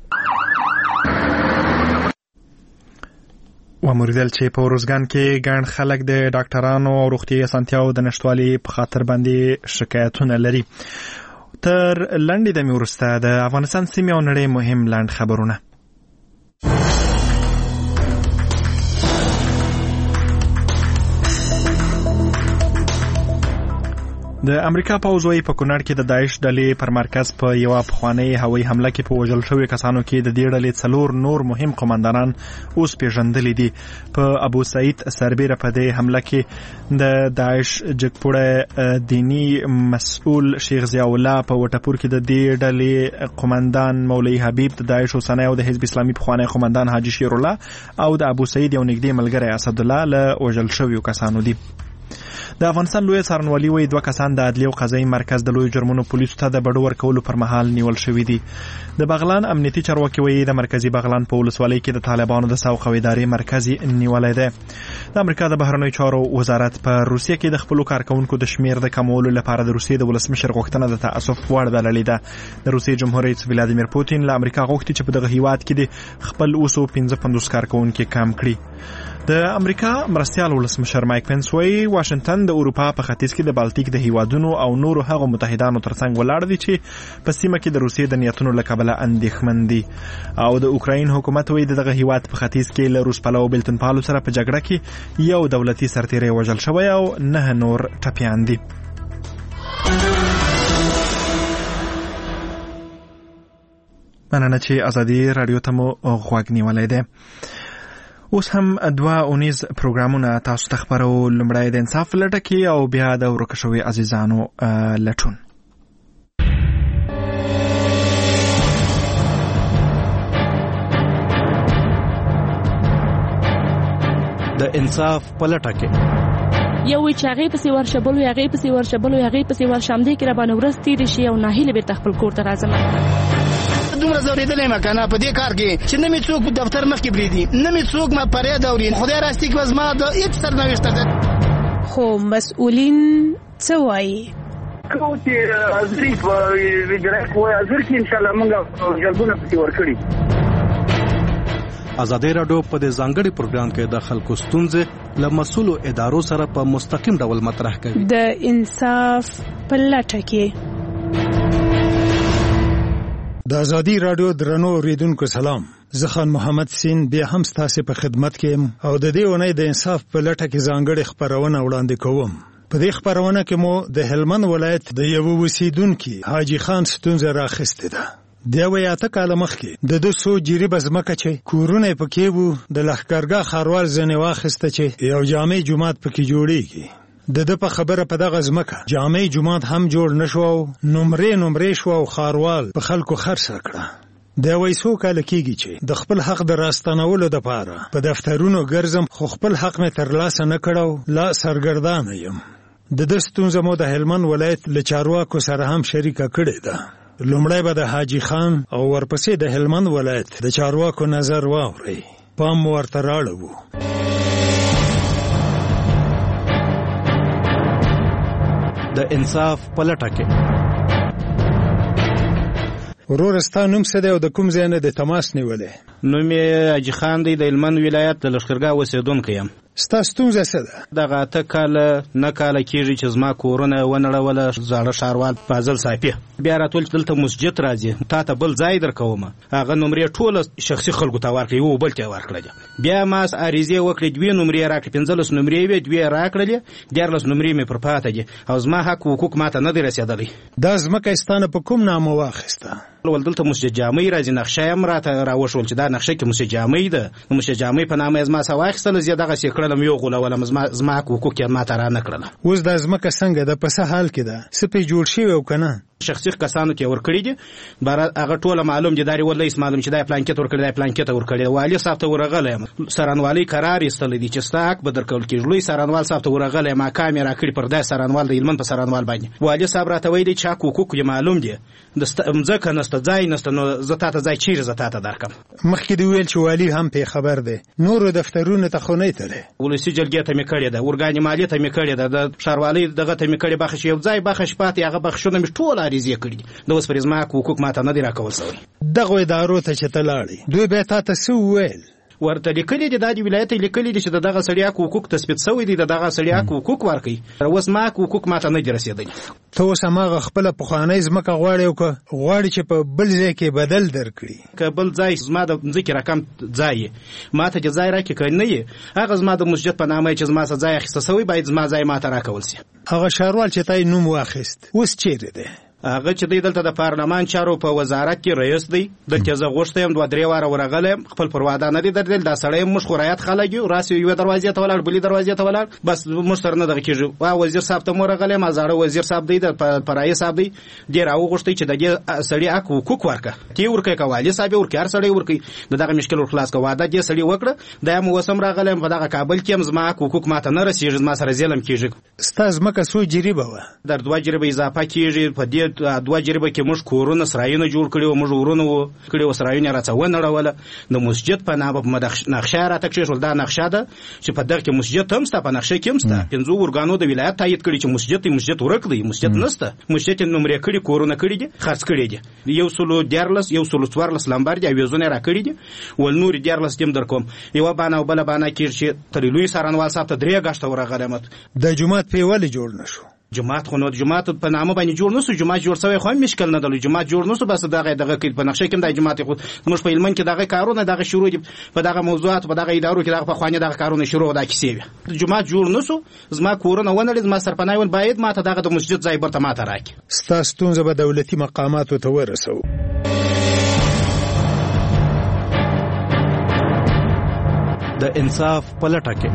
S1: وموریدل چې په ورزګان کې ګڼ خلک د ډاکټرانو او روغتیايي اسانتیاو د نشټوالي په خاطر باندې شکایتونه لري. تر لنډې دمې وروسته د افغانستان سیمې او نړۍ مهم لنډ خبرونه. د امریکا پوځ وايي په کونړ کې د داعش ډلې پر مرکز په یوه پخوانۍ هوایي حمله کې په وژل شوي کسانو کې د دې ډلې 4 نور مهم قومندانان اوس پیژندلي دي. په ابو سعید سربیره په دې حمله کې د داعش جګپوړی دینی مسؤل شیخ ضیاء الله، په وټپور کې د دې ډلې قومندان مولوي حبیب، د داعش اوسنی او د حزب اسلامي پخوانی قومندان حاجي شیر الله او د ابو سعید یو نږدې ملګری اسدالله له وژل شویو کسانو دي. د افغانستان لوی څارنوالي وایي 2 کسان د عدلي او قضایي مرکز د لوی جرمونو پولیسو ته د بډو ورکولو پر مهال نیول شوي دي. د بغلان امنیتي چارواکي وایي د مرکزي بغلان په ولسوالۍ کې د طالبانو د سوق او ادارې مرکزي نیولی دی. د امریکا د بهرنیو چارو وزارت په روسیه کې د خپلو کارکونکو د شمیر د کمولو لپاره د روسیې د ولسمشر غوښتنه د تاسف وړ بللې ده. د روسیې جمهور رئیس ولادیمیر پوتین له امریکا غوښتي چې په دغه هیواد کې د خپل اوسو 55 کارکونکو کم کړي. د امریکا مرستیال ولسمشر مایک پنس وایي واشنگټن د اروپا په ختیځ کې د بالټیک د هیوادونو او نورو هغو متحدانو ترڅنګ ولاړ دي چې په سیمه کې د روسیې د نیتونو له کبله اندېښمن دي. او د اوکراین حکومت وایي دغه هیواد په ختیځ کې له روس پلوو بلتنپالو سره په جګړه کې یو دولتي سرتیری وژل شوی او 9 نور ټپیان دي. مننه چې ازادي راډیو ته مو غوږ نیولی دی. اوس هم 2 اونیز پروګرامونه تاسو ته خبرو. لومړی د انصاف لټه کې او بیا د ورک شوي عزیزانو لټون.
S2: د انصاف په لټه کې
S22: یو وی چې هغې پسې ورشبلو هغې پسې ورشبلو هغې پسې ورشمدې کې را باندې ورځ تېرې شي او ناهیلې بېرته خپل کور ته راځم.
S23: دومره زورېدلی یم که نه په دې کار کې چې نه مې څوک دفتر مخکې پرېږدي، نه مې څوک ما فریاد اوري. خدای راستي که زما د هېڅ سرنوشته ده.
S22: خو مسؤلین څه وایي؟
S23: که چې حاضري په وجرایت وایي حاضر کړي انشاءالله موږ جلبونه پسې ورکړي.
S2: ازادي راډیو په دې ځانګړي پروګرام کې د خلکو ستونزې له مسؤلو ادارو سره په مستقیم ډول مطرح کوي.
S22: د انصاف په لټه کې
S24: د ازادي راډیو درنو اوریدونکو سلام. زه خان محمد سین بیا هم ستاسو په خدمت کې یم او د دې اونۍ د انصاف په لټه کې ځانګړي خبرونه وړاندې کوم. په دې خبرونه کې مو د هلمند ولایت د یو اوسیدونکو حاجی خان ستونزه راخسته ده. د ویاته کال مخکې د 200 جریب ځمکه چې کورونه پکې وو د لښکرګاه خاروال ځنې واخسته چې یو جامع جماعت پکې جوړیږي. د په خبره په دغه ځمکه جامع جماعت هم جوړ نشو او نمرې شو او خاروال په خلکو خرڅ کړه. د وایسو کال کېږي چې د خپل حق د راستنولو لپاره په دفترونو ګرځم خو خپل حق مې ترلاسه نه کړو، لا سرګردان یم. د ستونزه مو د هلمند ولایت له چارواکو سره هم شریکه کړې ده. لومړی به د حاجی خان او ورپسې د هلمند ولایت د چارواکو نظر واورئ. پام ورته راړو.
S2: د انصاف په لټه کې
S24: ورور ستا نوم څه دی او د کوم ځای نه د تماس نیولې؟
S4: نوم یې حاجي خان دی، د هلمند ولایت د لښکرګاه اوسېدونکی یم.
S24: ستا ستونزه څه ده؟
S4: دغه 8 کاله 9 کاله کېږي چې زما کورونه ونړوله، زاړه ښاروال فاضل صافي بیا راټول دلته مسجد راځي، تا ته بل ځای درکوم. هغه نمرې ټوله شخصي خلکو ته ورکړې، یو بل ته ورکړلې. بیا ما عریضې وکړې، 2 نمرې راکړې، 15 نمرې وې، 2 راکړلې، 14 نمرې مې پر پاته دي او زما حق حقوق ماته نه دی رسېدلی.
S24: دا ځمکه ستانه په کوم نامه واخیسته؟
S4: ول دلته مسجد جامع راځي، نقشه یې راته راوښول چې دا نقشه کې مسجد جامع ده. مسجد جامع په نامه زما څه واخیستله، زه دغسې کړلم، یو غولولم، زما حقوق یې ماته را نه کړله.
S24: اوس دا ځمکه څنګه ده، په څه حال کې ده، څه پرې جوړ شوي او که نه؟
S4: شخصي کسانو ته ورکړي دي، هغه ټوله معلوم دي، داري ولایس معلوم چې دا پلانکې ته ورکړي، دا پلانکې ته ورکړي. والي صاحب ته ورغلی یم، سرانوالۍ قرار ایستلی دی چې ستا حق به درکول کېږي. لوی سرانوال صاحب ته ورغلی یم، احکام یې راکړي پر دا سرانوال د هلمند په سرانوال باندې. والي صاحب راته ویلي چې حق حقوق یې معلوم دي، د ځمکه نسته، ځای نسته، نو زه تا ته ځای چیرې زه تا ته درکړم.
S24: مخکې دې ویل چې والي هم پې خبر دی، نورو دفترونو ته خو نه تللی؟
S4: ولسي جرګې ته مې کړې ده، ارګاني مالیې ته مې کړې ده، د ښاروالۍ دغه ته مې کړې، بخښ یو ځای بخښ پاتې، هغه بخښونه مې ټول عریضې کړي دي. د اوس پرې زما حقوق ماته نه دي راکول سوی.
S24: دغو ادارو ته چې ته لاړې، دوی بیا تا ته څه وویل؟
S4: ورته لیکلي دي، دا د ولایت لیکلي دي چې دغه سړي حقوق تثبیت سوی دي، دغه سړي حقوق ورکړي. اوس ما حقوق ماته نه دي رسېدلي.
S24: ته اوس هماغه خپله پخوانۍ ځمکه غواړې او که غواړې چې په بل ځای کې بدل درکړي؟
S4: که بل ځای زما د ځمکې رقم ځای ماته چې ځای راکړي، که نه یې هغه زما د مسجد په نامه چې زما څه ځای اخیسته سوی، باید زما ځای ماته راکول سي.
S24: هغه ښاروال چې تا یې نوم واخیست اوس چیرې دی؟
S4: هغه چې دی دلته د پارلمان چارو په وزارت کې رئیس دی. دلته زه غوښتی یم 2-3 واره ورغلی یم، خپل پر واده نه دی درېدلی. دا سړی موږ خو رایت خلک یو، راسې یوې دروازې ته ولاړ، بلې دروازې ته ولاړ، بس موږ سره نه دغه کېږي. وزیر صاحب ته مو ورغلی یم، زاړه وزیر صاحب دی، د فرایي صاحب دی، دې راوغوښتی چې دغې سړي حق حقوق ورکړه، ته یې ورکړې، که والي صاحب یې ورکړي، هر سړی ورکړي، د دغه مشکل ورخلاص که واده دې سړي وکړه. دا یم اوس هم راغلی یم، په دغه کابل کې یم، زما حق حقوق ماته نه رسېږي، زما سره ظلم کېږي.
S24: ستا ځمکه څو جریبه وه؟
S4: در 2 جریبه اضافه کېږي. په دې 2 جریبه کې موږ کورونه سرایونه جوړ کړي وو، موږ ورونه وو کړي وو، سرایونه راڅه ونړوله. د مسجد په نامه په نقشه راته کېښول، دا نقشه ده چې په دغه کې مسجد هم سته، په نقشه کې هم سته. 5 ارګانو د ولایت تایید کړي چې مسجد دی، مسجد ورک دی، مسجد نسته. مسجد یې نمرې کړي، کورونه کړي دي، خرڅ کړي دي. 114 114 لمبر دي، اویزونه را کړي دي، ول نور 14 دیم در کوم. یو باندې او بل باندې کېږي چې تر لوی سرانوال صاحب ته 3 غشته ورغلی مت.
S24: د جمعات په ولې جوړ نشو؟
S4: جماعت خو نو جماعت په نامه باندې جوړ نسو، جماعت جوړ سوی خو مشکل نه دی، جماعت جوړ نسو، بس دغه کې په نقشه کې د جماعت خو موږ په هلمند کې دغه کارونه دغه شروع دي، په دغه موضوعات په دغه ادارو کې دغه په خوانې دغه کارونه شروع دا کیسې وي. جماعت جوړ نسو، زما کورونه ونړي، زما سرپناه ول باید ماته دغه د مسجد ځای برته ماته راکړي.
S24: ستا ستونزه به دولتي مقاماتو ته ورسو.
S2: د انصاف په لټه کې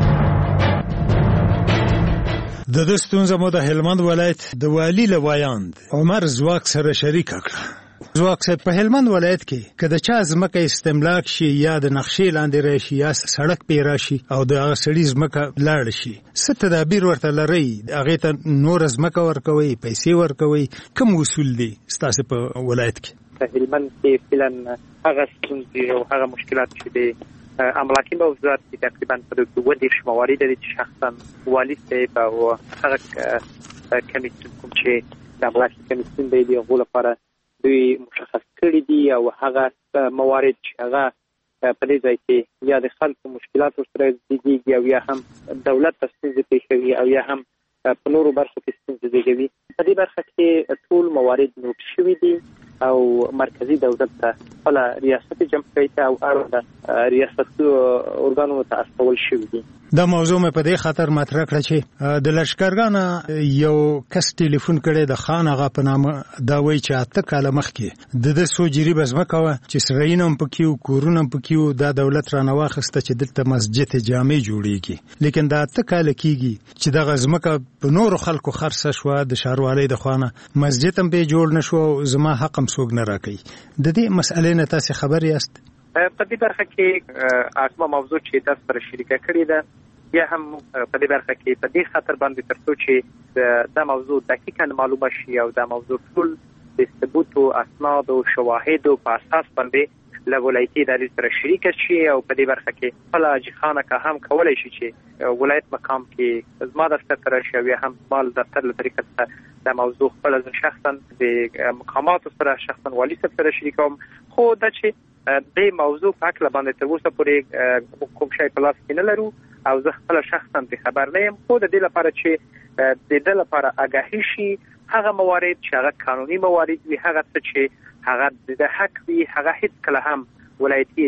S24: د ستونزه مو د هلمند ولایت د والی لوایاند عمر زواک سره شریک کړه. زواک صاحب، په هلمند ولایت کې که د چا ځمکه استملاک شي یا د نقشې لاندې راشي یا سړک پې راشي او د هغه سړي ځمکه لاړه شي، څه تدابیر ورته لرئ؟ هغې ته نوره ځمکه ورکوئ، پیسې ورکوئ؟ کوم اصول دي ستاسې په ولایت کې؟
S6: په هلمند کې فعلا هغه ستونزې او هغه مشکلات چې د املاکي موضوعات کې تقریبا په 22 موارد دي چې شخصا والي صاحب او هغه کمیسیون کوم چې د املاکي کمیسیون دی دغه لپاره دوی مشخص کړي دي او هغه موارد چې هغه په دې ځای کې یا د خلکو مشکلات سره زیږي او یا هم دولت ستونزې پیښوي او یا هم په نورو برخو کې ستونزې زیږوي. په دې برخه کې ټول موارد نوٹ شوي دي او مرکزی دولت ته خپل ریاست جمهوریت او اړوند ریاست ارګانونو ته استول شوي دي.
S24: دا موضوع مې په دې خاطر مطرح کړه چې د لښکرګاه یو کس ټلیفون کړی د خان آغا په نامه، دا وایي چې 8 کاله مخکې د 100 جریبه ځمکه وه چې سرایونه هم پکې وو، کورونه هم پکې وو، دا دولت رانه واخیسته چې دلته مسجد جامع جوړېږي. لیکن دا 8 کاله کېږي چې دغه ځمکه په نورو خلکو خرڅه شوه، د ښاروالۍ د خوا نه مسجد هم پې جوړ نه شو او زما حق هم څوک نه راکوي. د دې مسئلې نه تاسې خبر یاست؟
S6: په دې برخه کې اسمه موضوع چې تاسو سره شریکه کړې ده یا هم په دې برخه کې په دې خاطر باندې ترڅو چې دا موضوع دقیقاً معلومه شي او دا موضوع ټول د ثبوت او اسناد او شواهد په اساس باندې له ولایتي ادارې سره شریک شي او په دې برخه کې خپل اجخانه که هم کولای شي چې ولایت مقام کې زما دفتر سره شي یا هم مال دفتر له طریقې سره د موضوع خپل شخصا د مقاماتو سره شخصا والي سره شریکوم خو دا چې د موضوع په اړه باندې تر اوسه پورې کوم شی په لاس کې نه لرو او زه خپل شخصا خبر نه یم خو د دې لپاره چې د دې لپاره آگاهی شي هغه موارد چې هغه قانوني موارد وي هغه څه چې هغه د حق وي هغه هیڅ کله هم ولایتي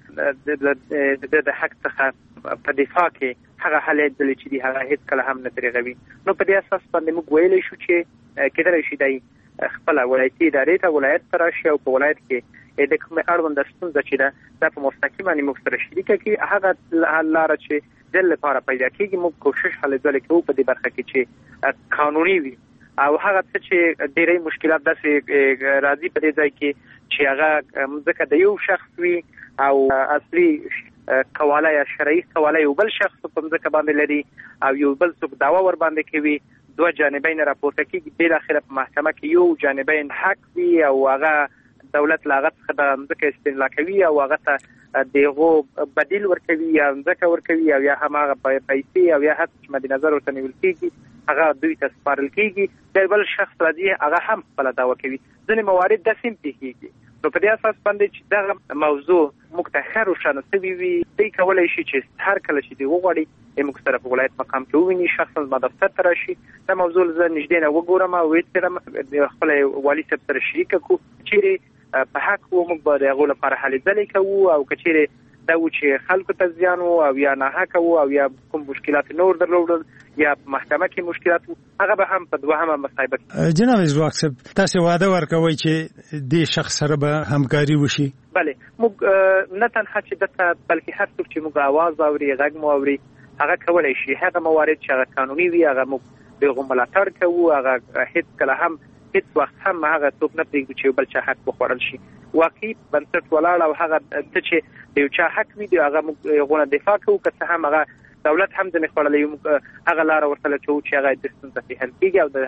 S6: اداره د حق څخه په دفاع کې هغه حالت دلی چې دی هغه هیڅ کله هم نه ترغوي نو په دې اساس باندې موږ ویلی شو چې کېدای شي د خپل ولایتي ادارې ته ولایت ته راشي او په ولایت کې د کوم اړوند ستونزه چې دا په مستقیمه موږ سره شریک کړي هغه لاره چې د لپاره پیدا کیږي موږ کوشش هلې ځلې کوو په دې برخه کې چې قانوني وي او هغه څه چې ډېرې مشکلات داسې راځي په دې ځای کې چې هغه ځکه د یو شخص وي او اصلي قواله یا شرعي قواله یو بل شخص په ځکه باندې لري او یو بل څوک دعوا ور باندې کوي دوه جانبین راپورته کیږي بل اخر په محکمه کې یو جانبین حق وي او هغه دولت لاغت خدای ځکه استنلا کوي او هغه ته دغه بدیل ورکوي یا ځکه ورکوي او یا هم هغه پیسې او یا حق مد نظر ورته نیول کیږي هغه دوی ته سپارل کیږي د بل شخص راځي هغه هم خپل دعوا کوي ځینې موارد د سیم پیږي نو په دې اساس باندې چې دا موضوع مختخر او شانستوي وي د کولای شي چې هر کله چې دی وغوړي موږ سره په ولایت مقام کې وویني شخصا ما دفتر ته راشي دا موضوع زه نږدې نه وګورم او ویترم خپل والي صاحب سره شریک کو چې په حق وو موږ به د غول لپاره حل ځلې کوو او کچېره دا و چې خلکو ته زیان او یا نه حق او یا کوم مشکلات نور درلودل یا محکمه کې مشکلات هغه به هم په دوهمه مصايبه
S24: جناب زواک صاحب تاسو وعده ورکوي چې د شخص سره به همکاري وشي
S6: بله موږ نه تنها چې دغه بلکې هر څوک چې موږ आवाज اوري غږ مو اوري هغه کولای شي هغه موارد چې هغه قانوني وي هغه موږ دغه ملاتړ کوو هغه هیڅ کله هم هیڅ وخت هم هغه څوک نه پرېږدي چې بل چا حق وخورل شي واقعي بنسټ ولاړ او هغه چې یو چا حق وي هغه موږ غوړه دفاع کوو که هم هغه دولت هم ځنې خړلې هغه لار ورته چو چې هغه د ستونزې په حل کېږي او د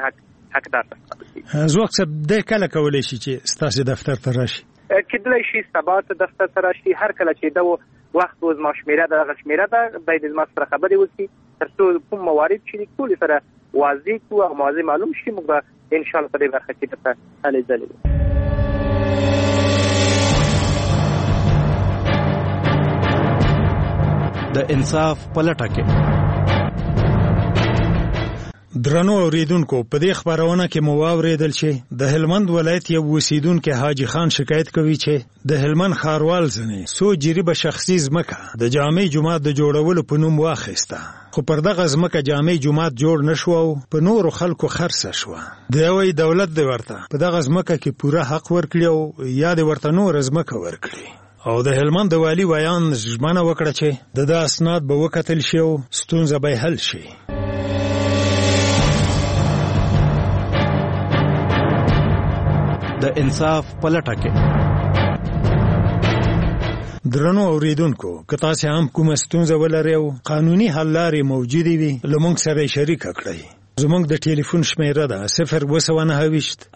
S6: حقدار
S24: زوک صاحب د کله کولای شي چې ستاسو دفتر ته راشي
S6: کېدلای شي سبا ته دفتر ته راشي هر کله چې دا وخت اوس ما شمیره د شمیره ده باید د ما سره خبرې وکړي ترڅو کوم موارد چې ټول سره واضح کو او موضوع معلوم شي موږ ان شاء الله په دې برخه کې ته حل ځلې
S2: د انصاف پلټه کې
S24: درنو اوریدونکو په دې خبرونه کې مو واوریدل چې د هلمند ولایت یو اوسیدونکو حاجی خان شکایت کوي چې د هلمند ښاروال ځنې سو جریبه شخصي ځمکه د جامع جماعت د جوړولو په نوم واخیسته خو پر دغه ځمکه جامع جماعت جوړ نشو او په نورو خلکو خرڅ شو د وی دولت دی ورته په دغه ځمکه کې پوره حق ورکړي او یا د ورته نور ځمکه ورکړي او د هلمند د والی ویان ژمنه وکړه چې د اسناد به وکتل شي او ستونزه به حل شي
S2: د انصاف پلټه کې
S24: درنو اوریدونکو که تاسو هم کومه ستونزه ولرئ او قانوني حل لارې موجودې وي لمونږ سره شریک کړئ زموږ د ټلیفون شمیره ده 029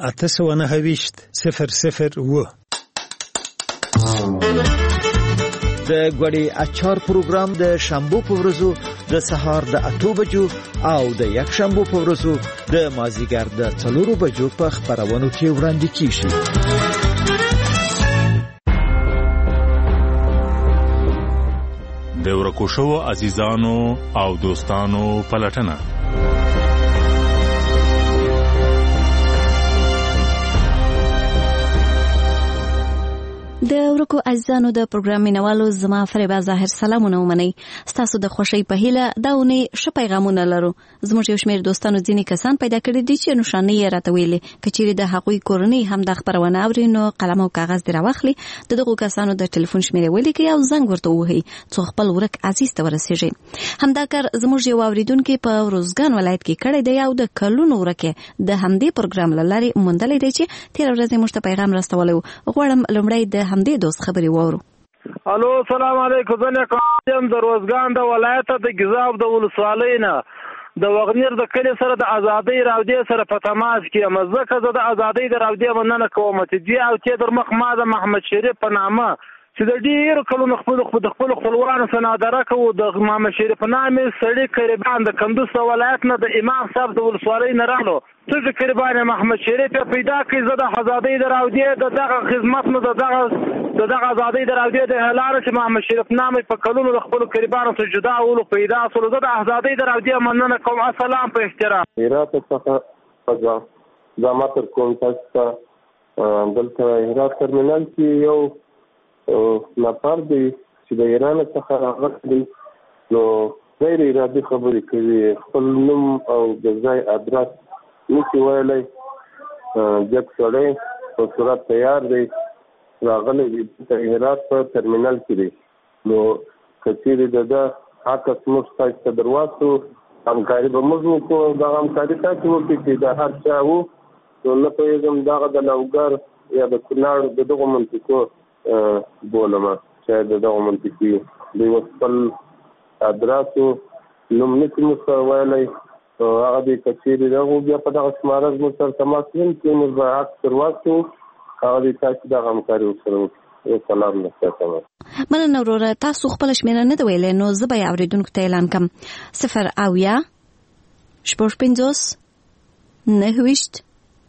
S24: 829 00
S7: د غوړي اچار پروګرام د شنبه په ورځو د سهار د 8 بجو او د یک شنبه په ورځو د مازیګر د 4 بجو په خبرونو کې وړاندې کیږي
S8: د ورکوشو عزیزانو او دوستانو پلټنه
S9: د ورکو عزیزانو د پروګرام مینوالو زما فریبا ظاهر سلامونه ومنئ ستاسو د خوشی په هیله دا ونې ښه پیغامونه لرو زموږ یو شمېر دوستانو ځینې کسان پیدا کړي دي چې نښانې یې راته ویلې که چیرې د هغوی کورنۍ هم دا خپرونه اوري نو قلم او کاغذ دې راواخلي د دغو کسانو د ټلیفون شمېرې ولیکئ او زنګ ورته ووهئ څو خپل ورک عزیز ته ورسیږي همدا کار زموږ یو اوریدونکی په روزګان ولایت کې کړی دی او د کلونو ورکه د همدې پروګرام له لارې موندلی دی چې تېره ورځ موږ ته پیغام راستولی و غواړم لومړی د همدې دوست خبرې واورو
S12: الو سلام علیکم زه قاسم د روزګان د ولایت د ګزاب د ولسوالۍ نه د وغنیر د کلی سره د ازادۍ راودې سره په تماس کې مزه زه د ازادۍ د راودې مننه کوم چې دی او چې در مخ ما د محمد شریف په نامه چې د ډېرو کلونو د خپلو خپلوانو څخه نادره کوو. د محمد شریف نامې سړي قریبان د کندوز ولایت نه د امام صاحب د ولسوالۍ نه راغلو. څه قریبان محمد شریف پیدا کړي، زه د ازادۍ د راودې د دغه خدمت نه د دغه ازادۍ د راودې د هلاره چې محمد شریف نامې په کلونو د خپلو قریبانو څخه جدا ولو پیدا سول. زه د ازادۍ د راودې مننه کوم. السلام په احترام.
S11: هرات څخه زاماتر کوم تاسو ته دلته هرات ترمینل کې یو نفر دی چې د ایران څخه راغلی، نو غیر ارادي خبرې کوي، خپل نوم او د ځای ادرس نشي ویلی. جګ سړی په صورت تیار دی راغلی دی د هرات په ترمینل کې دی. نو که چیرې د ده عکس موږ تاسو ته درواستو، همکاري به موږ وکړو. دغه همکاري تاسو وکړئ چې د هر چا وو. نو نه پوهېږم دغه د لوګر یا د کونړ د دغو منطقو بولمه شاید د دغو منطقي دوی خپل ادرس نوم نشي موږ ویلی. هغه دی که چیرې دغو بیا په دغه شماره زموږ سره تماس ونیم چې موږ به عکس درواستو. هغه دی تاسو دغه همکاري ورسره وکړئ. سلام درته.
S9: مننه وروره. تاسو خپله شمېره نه ده ویلی، نو زه به یې اورېدونکو ته اعلان کړم. 0 شپږ 9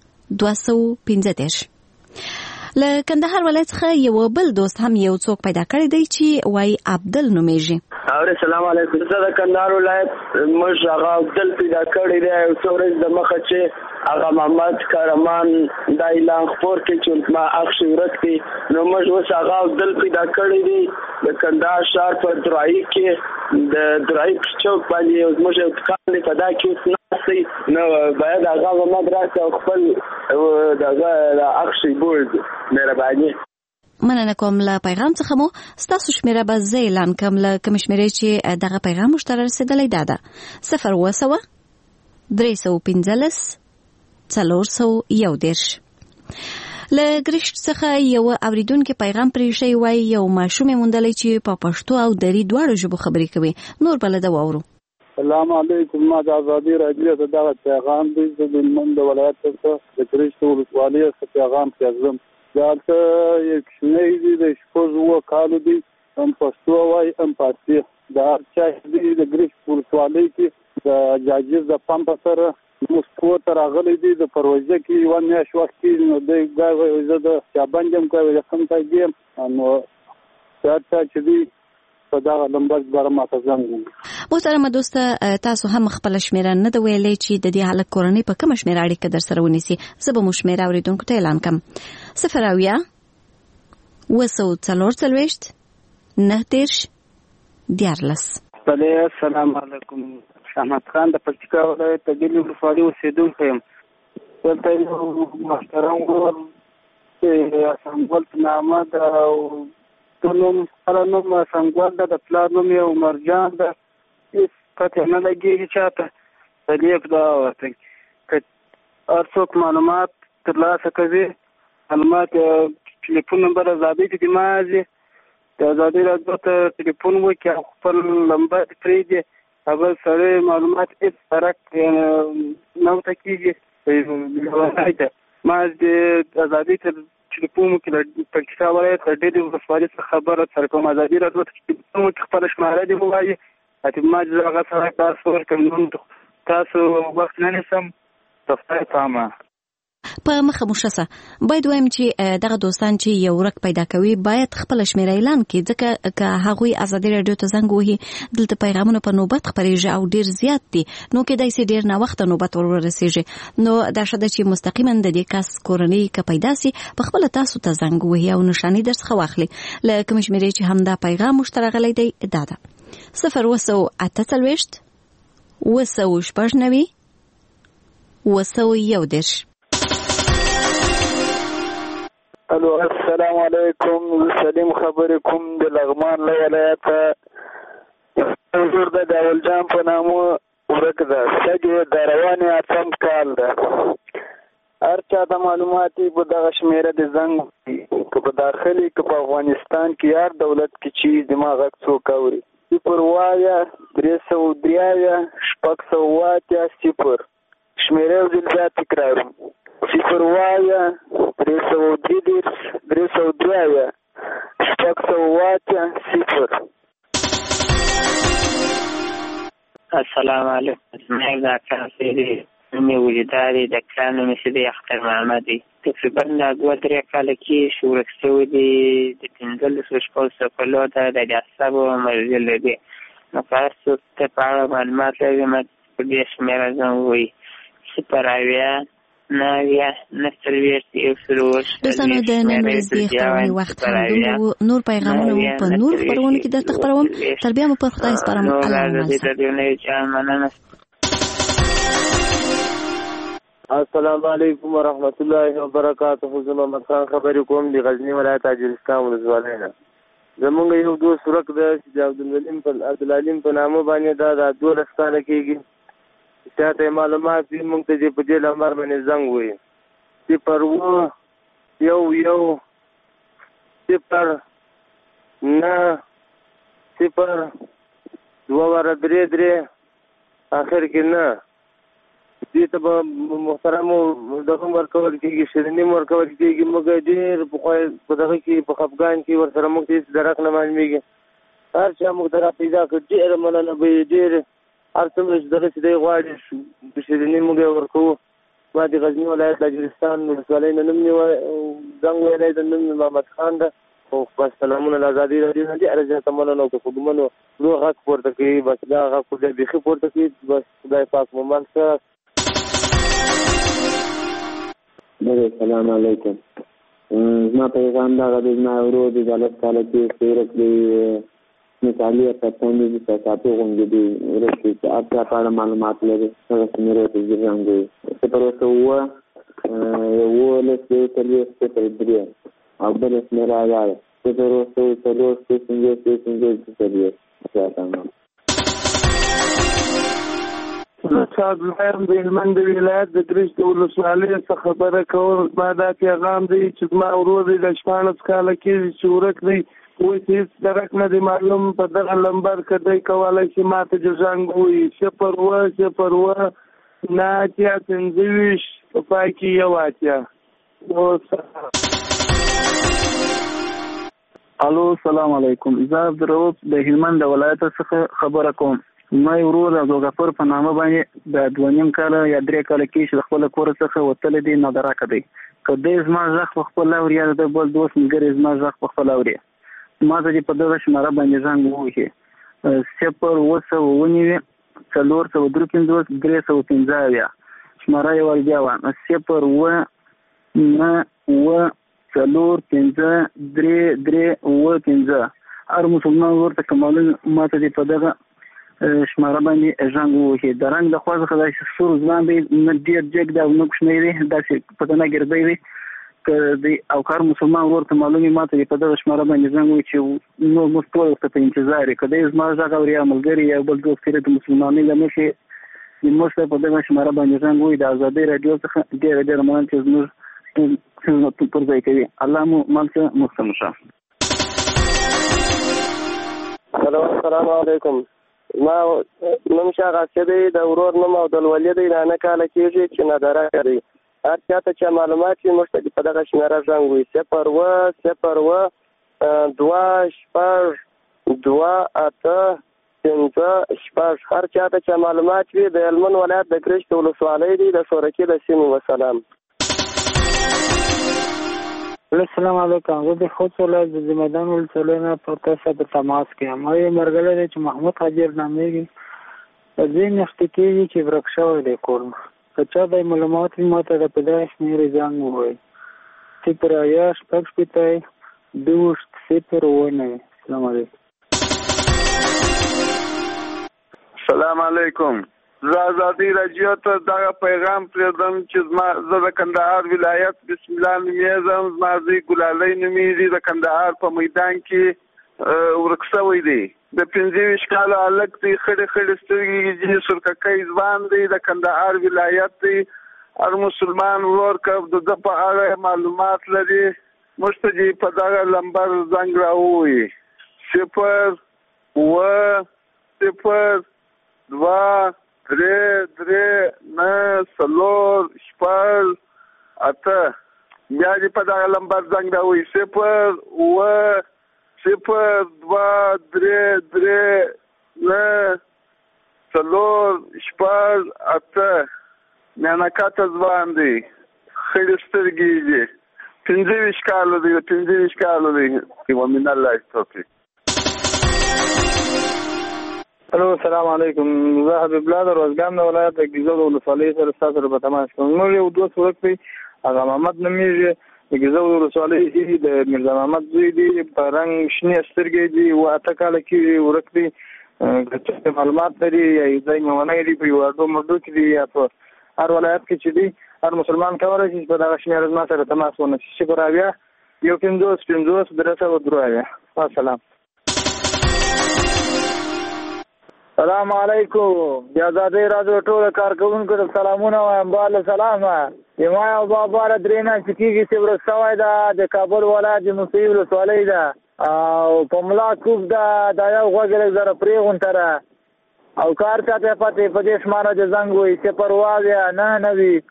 S9: 215. له کندهار ولایت څخه یو بل دوست هم یو څوک پیدا کړی دی چې وایي عبدل نومیږي.
S13: السلام علیکم. زه د کندهار ولایت موږ هغه عبدل پیدا کړی دی. یو څو ورځې د مخه چې هغه محمد کارمان دا اعلان خپور کړي چې ما اخشي ورک دی، نو موږ اوس هغه عبدل پیدا کړی دی د کندهار ښار په درایي کې د درایي چوک باندې زموږ یو دکان دی، په دا کې اوس ناست دی. نو باید هغه محمد راسي او خپل دغه اخشي بولد مهرباني.
S9: مننه کوم. له پیغام څخه مو ستاسو شمیره به زه اعلان کوم. له کوم شمیرې چې دغه پیغام موږ ته رسېدلی دا ده 0 315 411. له ګرشت څخه یو اوریدونکو پیغام پرېښی وایي یو ماشوم یې موندلی چې په پښتو او دري دواړو ژبو خبرې کوي. نور بله ده واورو.
S14: السلام علیکم. ما د ازادي راډیو ته دغه پیغام دی. زه د هلمند ولایت څخه د ګرشت ولسوالۍ څخه پیغام پیازم. دلته یو کوچنی دی د 7 کالو دی، هم پښتو وایي هم فارسي. د هر چا دی د ګرشت ولسوالۍ کې د جاجز د پمپ سره موسکو ته راغلی دی. د پروژه کې یوه میاشت وخت کې نو دی زه د چابند یم کوي د کوم ځای یم. نو هر چا چې دی په دغه لمبر باره ماته زنګ وي.
S9: محترمه دوسته، تاسو هم خپله شمیره نه ده ویلی چې د دې هلک کورنۍ په کومه شمیره اړیکه در سره ونیسي. زه به مو شمیره اورېدونکو ته اعلان کړم. 0 244 9 11.
S15: السلام علیکم. احمد خان د پکتیکا ولایت د ګیلې ولسوالۍ اوسېدونکی یم. دلته یو محترم ورور چې سنګول په نامه ده او د نوم هره نوم سنګول ده، د پلار نوم یې عمرجان ده. هېڅ قطع نه لګېږي چاته. د لیک دا ورته که هر څوک معلومات ترلاسه کوي، معلومات ټلیفون نمبر ازادۍ ته دې مازي د ازادۍ راډیو ته ټلیفون وکړي او خپل نمبر پرېږدي. هغه سړی معلومات هېڅ فرق نه ورته کېږي. ما د ازادۍ ته ټلیفون وکړي، د پکتیکا ولایت د ډېرې ولسوالۍ څخه خبره سره کوم. ازادۍ راډیو ته ټلیفون وکړي، خپله شماره دې ووایي. ما چې هغه سړی تاسو ورکړم، تاسو وخت نه نیسم. د خدای په امان.
S9: په مخه مو ښه. باید وایم چې دغه دوستان چې یو ورک پیدا کوي باید خپله شمیره اعلان کړي، ځکه که هغوی ازادي راډیو ته زنګ وهي دلته پیغامونه په نوبت خپرېږي او ډېر زیات دي، نو کېدای سي ډېر ناوخته نوبت ورسېږي. نو دا ښه ده چې مستقیما د دې کس کورنۍ که پیدا سي په خپله تاسو ته زنګ وهي او نښاني درڅخه واخلي. له کومې شمیرې چې همدا پیغام موږ ته راغلی دی دا ده 0 298
S15: الو السلام علیکم. سلیم خبرې کوم د لغمان له ولایته. حضور د داول جان په نامه ورک ده. سږ د روانې اتم کال ده. هر چا د معلوماتي په دغه شمیره د زنګ که په داخلي که په افغانستان کې هر دولت کې چې دماغ غږ څوک اوري 0 3 6 شمیره او ځل تکرار 0 3 3 3
S13: 0
S5: السلام علیکم. زما د کارسيري مې وجداري د کانو مسدي اختر محمدي تقریبا 2-3 کال کې شورک شوی دی د 15 شپږ سکولو ته د اعصابو مرض لري. نو تاسو ته په معلومات لري ما په دې شمیره ځم وي چې پراویا ناویا نسترویشت یو سروش
S9: دوستانو د نن ورځې خبرونه وخت هم نور پیغامونه په نور خبرونه کې درته خبروم. تر بیا مو پر خدای سپارم.
S11: السلام علیکم ورحمت الله وبرکاته. زه محمد خان خبرې کوم د غزنی ولایت اجرستان ولسوالۍ نه. زمونږ یو دوست ورک ده چې عبدالعلیم په نامه باندې دا 12 کاله کېږي. چاته معلومات دي موږ ته په دې لمر باندې زنګ وي چې پر یو 0 نه 0 2 3 اخر کې نه دې ته به محترم دغه ورکول کېږي شیریني ورکول کېږي. موږ ډېر په دغه کې په خفګان کې ورسره موږ هېڅ درک نه معلومېږي. هر چا موږ درک پیدا کړ ډېره مننه به ډېر هر څومره چې دغه چې دی غواړي په شیریني موږ یې ورکوو. ما د غزني ولایت اجرستان ولسوالۍ نه نوم زنګ ویلی د نوم محمد خان ده. خو بس سلامونه له ازادي راډیو نه ډېره زیاته مننه او که په ګومنو لوی غږ پورته کوي بس دا غږ خو بیا بیخي پورته کوي. بس خدای پاک مو مل ښه.
S16: السلام علیکم. زما پیغام دغه دی زما ورور دی 12 کاله کې سیرک دی مثالي پتاندې د تاسو غونډې دی ورته چې اړتیا په معلومات لري هغه سمره ته ځانګړي څه پر وسه و له څه ته درې او بل سمره راځي څه پر وسه څنګه
S3: شاد الخير د هلمند ولایت د درشت ولسوالۍ څخه خبره کوم. ما دا پیغام دی چې ما ورور د 14 کاله کې چې ورک دی وایي هېڅ درک نه دی معلوم په دغه لمبر کې دی کولی چې ما ته جزنګ وایي 0 نه 25 په پای کې 1
S17: الو السلام علیکم. زه عبدالرؤف د هلمند ولایت څخه خبره کوم. ما ورور د غفور په نامه باندې د 2.5 کاله یا 3 کاله کې چې خپل کور څخه وتل دي نه درک دی. کله زما ځخ په خپل اوریا د بل دوست مګر زما ځخ په خپل اوریا ما ته په دغه شماره باندې زنګ ووهي 0 4 315 شماره یې ورګاوه 0 9 4 5 3 هر مسلمان ورته کمالون ما ته په دغه شماره باندې زنګ ووهي. د رنګ د خوځ خدای شور ځان دی نه ډیر جګ دا نو کوم نه دی داسې په دغه ګرځي دی که دی او کار مسلمان ورته معلومي ماته په دغه شماره باندې زنګ ووهي چې نو مستوي په انتظار کده زما ځای غوړیا ملګری یا بل دوست کړي د مسلمانۍ لمشي د موږ په دغه شماره باندې زنګ ووهي د ازادي رادیو څخه ډیر مننه چې موږ خدمت پر ځای کوي. الله مو مالته مستمشه.
S11: السلام علیکم. ما نوم شاه غاسدی د ورور نوم او د ولید نه کاله کېږي چې نه درک دی. هر چاته چې معلومات یې مشته په دغه شماره زنګ وي 0 2 7 2 8 5 هر چاته چې معلومات وي د هلمند ولایت د کرشت ولسوالۍ دی د شورکې د سیمې. وسلام.
S15: السلام علیکم. زه د خوست ولایت د میدان ولسوالۍ نه په تاسو په تماس کې یم. ما یې مرګله دی چې محمود حاجر نامېږي. په دې نښتې کېږي چې ورک شوی دی کور. که چا د معلومات وي ما ته د په دغه شمېرې زنګ ووایي 0 السلام علیکم.
S3: السلام علیکم. زه ازادي راډیو ته دغه پیغام پرېږدم چې زه د کندهار ولایت بسم الله نومیږم. زما زوی ګلالۍ نومیږي. د کندهار په میدان کې ورک شوی دی. د 25 کاله هلک دی. خړې سترګې دي. سرککی ځوان دی. د کندهار ولایت دی. هر مسلمان ورور که د ده په اړه معلومات لري موږ ته په دغه لمبر زنګ راووایي 0 0 2 3 9 4 8
S14: بیا دې په دغه لمبر زنګ راوي 0 0 2 3 4 8 نانکاته ځوان دی خړې سترګې دي 25 کال دی ومن الله توفیق.
S10: الو السلام علیکم. زه حبیب الله د روزګان د ولایت د ګیزو د ولسوالۍ سره ستاسو سره په تماس کوم. موږ یو دوست ورک دی هغه محمد نومیږي د ګیزو د ولسوالۍ د میرزا محمد زوی دی په رنګ شنې سترګې دي و اته کال کې ورک دی چې معلومات لري یا ځای مونږ لري په یو مردو کې دی یا په هر ولایت کې چې دی هر مسلمان کولای شي په دغه شمېر ما سره تماس ونیسي. شکر اویا 150 302 السلام. السلام علیکم. د آزادۍ راډیو ټول کارکونکو ته سلامونه وایم. بالا سلامه. یما او بابا را درېنه چې کېږي چې ورسوی ده د کابل ولایت د موسهي ولسوالۍ ده او په ملا کوب ده دا یو غوږ لږ زره پرېغونته ده او کار چاته پاتې په دې شماره د زنګ وي 0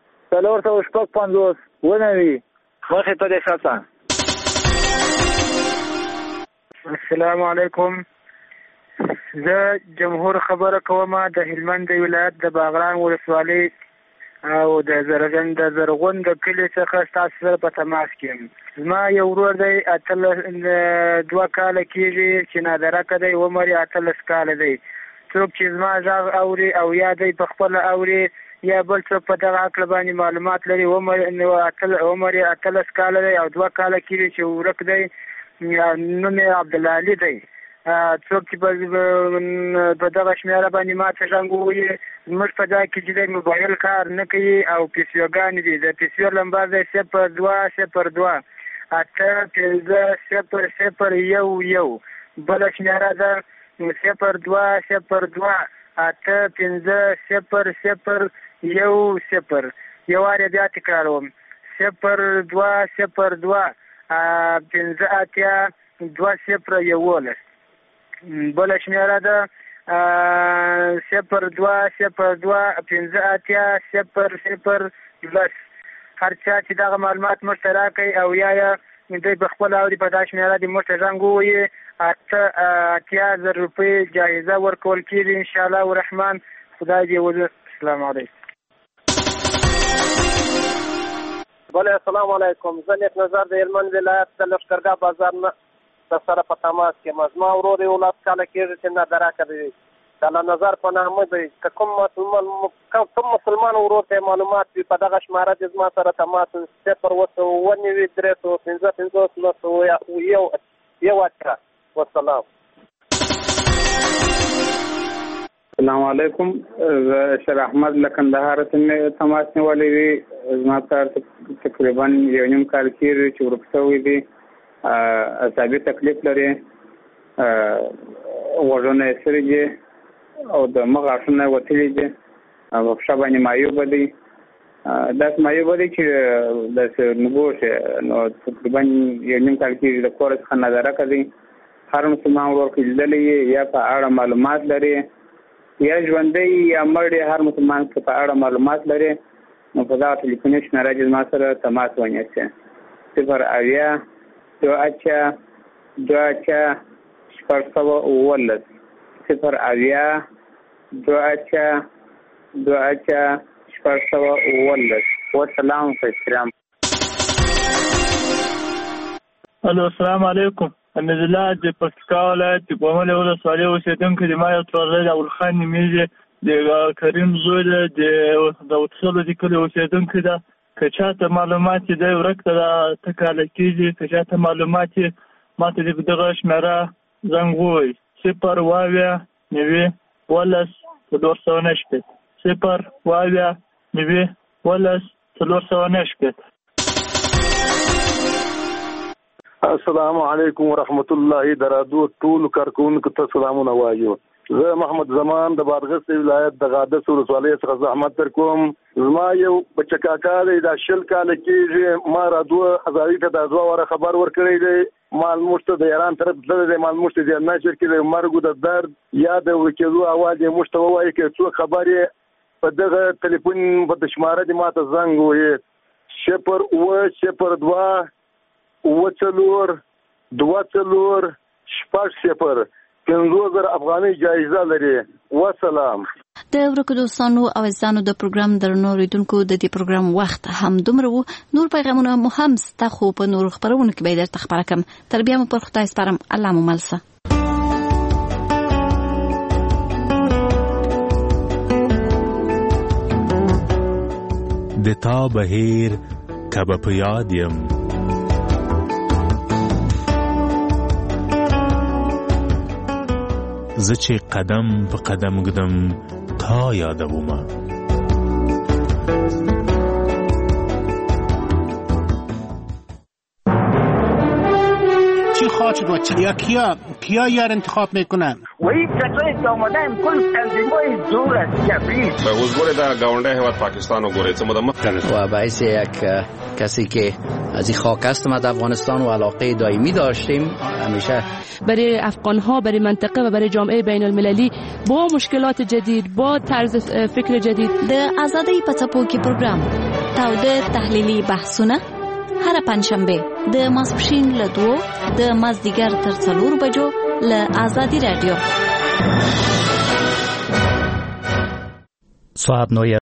S10: 450 ونوي مخې ته دې ښه. السلام علیکم. زه جمهور خبره کوم د هلمند ولایت د باغران ولسوالۍ او د زرغون د کلي څخه تاسو سره په تماس کې یم. زما یو ورور دی 2 کاله کېږي چې نادرکه دی عمر یې 18 کاله دی. څوک چې زما غږ اوري او یا دی په خپل اوري یا بل څوک په دغه عقل باندې معلومات لري عمر یې 18 کاله دی او 2 کاله کېږي چې ورک دی نوم یې عبدالعلي دی. څوک چې په دغه شمېره باندې ما ته زنګ ووایي زموږ په ځای کې چې دی موبایل کار نه کوي او پیسیوګانې دي. د پیسیو نمبر دی 0202 850 بله شمېره ده 0202 850 یو وار بیا تکراروم 0202 582 بله شمېره ده 0202 580 هر چا چې دغه معلومات موږ ته راکړي او یا دوی په خپل اوري په دا شمېره دې موږ ته زنګ ووایي 80,000 روپۍ جایزه ورکول کېږي انشاءالله الرحمن. خدای دې وزر. السلام علیکم.
S18: بله السلام علیکم. زه نیک نظر د هلمند ولایت د لښکرګاه بازار نه سره په تماس کې یم. زما ورور یې 17 کاله کېږي چې نادرکه دی. د نظر په نامه دی. که کوم مسلمان ورور ته معلومات وي په دغه شماره دې زما سره تماس 0 والسلام.
S10: السلام علیکم. زه شر احمد له کندهار څخه تماس نیولی دی. زما سره تقریبا 1.5 کال کېږي چې ورک شوی دی. اعصابي تکلیف لري غوږونه یې سري دي او د مخ غاښونه یې وتلي دي او په پښه باندې مایوبه دی. داسې مایوبه دی چې داسې نګوښې نو تقریبا 1.5 کال کېږي د کور څخه نادرکه دی. هر مسلمان ورور کې لیدلی یا په اړه معلومات لري یا ژوندی یا مړ هر مسلمان په اړه معلومات لري نو په دغه ټلیفوني شمېره کې زما سره تماس ونیسئ 0 دوه 0 والسلام علیکم.
S20: الو السلام علیکم. حمید الله د پکتیکا ولایت د کومل ولسوالۍ اوسېدونکی د ما یو تورزی د اولخان نومیږي د کریم زوی د وتصلو د کلي اوسېدونکی ده. که چاته معلومات یې دی ورک ته دا 8 کاله کېږي. که چاته معلومات یې ما ته د دغه شمېره زنګ ووایي 0
S3: السلام علیکم ورحمت الله. د رادیو ټول کارکونکو ته سلامونه وایو. زه محمد زمان د بادغیس ولایت د غادس ولسوالۍ څخه زحمت در کوم. زما یو بچه کاکا دی دا 20 کاله کېږي. ما رادیو ازادي ته د 2 واره خبر ورکړی دی. مال مشته د ایران طرف تللی دی. مال مشته د نشر کې د مرګ د درد یا د ورکېدو اواز یې مشته ووایي که څوک خبر یې په دغه ټلیفون په شماره دې ما ته زنګ ووایي افغانۍ جایزه لري. وسلام.
S9: د ورکو دوستانو او عزیزانو د پروګرام درنو اوریدونکو د دې پروګرام وخت هم دومره وو. نور پیغامونه مو هم ستا خو په نور خبرونه کې به درته خبره کوم. تر بیا مو پر خدای سپارم. الله مو ملسه.
S8: د تا بهیر کبه په یاد یم زه چې قدم په قدم ږدم تا یادومه
S1: چی خواهد شد و کیا یار انتخاب میکنن
S19: و این کسایی که آمدن کل تنظیمای دور از کبریز
S21: به حضور در گاونده هیواد پاکستان و گوریت
S23: و باعث یک کسی که از این خاک است ما در افغانستان و علاقه دائمی داشتیم همیشه
S22: برای افغان‌ها برای منطقه و برای جامعه بین المللی با مشکلات جدید با طرز فکر جدید
S9: د آزادۍ په څپو کې پروګرام تاوده تحلیلي بحثونه هر پنځشنبه د ماسپښین له 2 د مازدیګر تر 4 بجو له آزادي رادیو.
S25: ساعت 9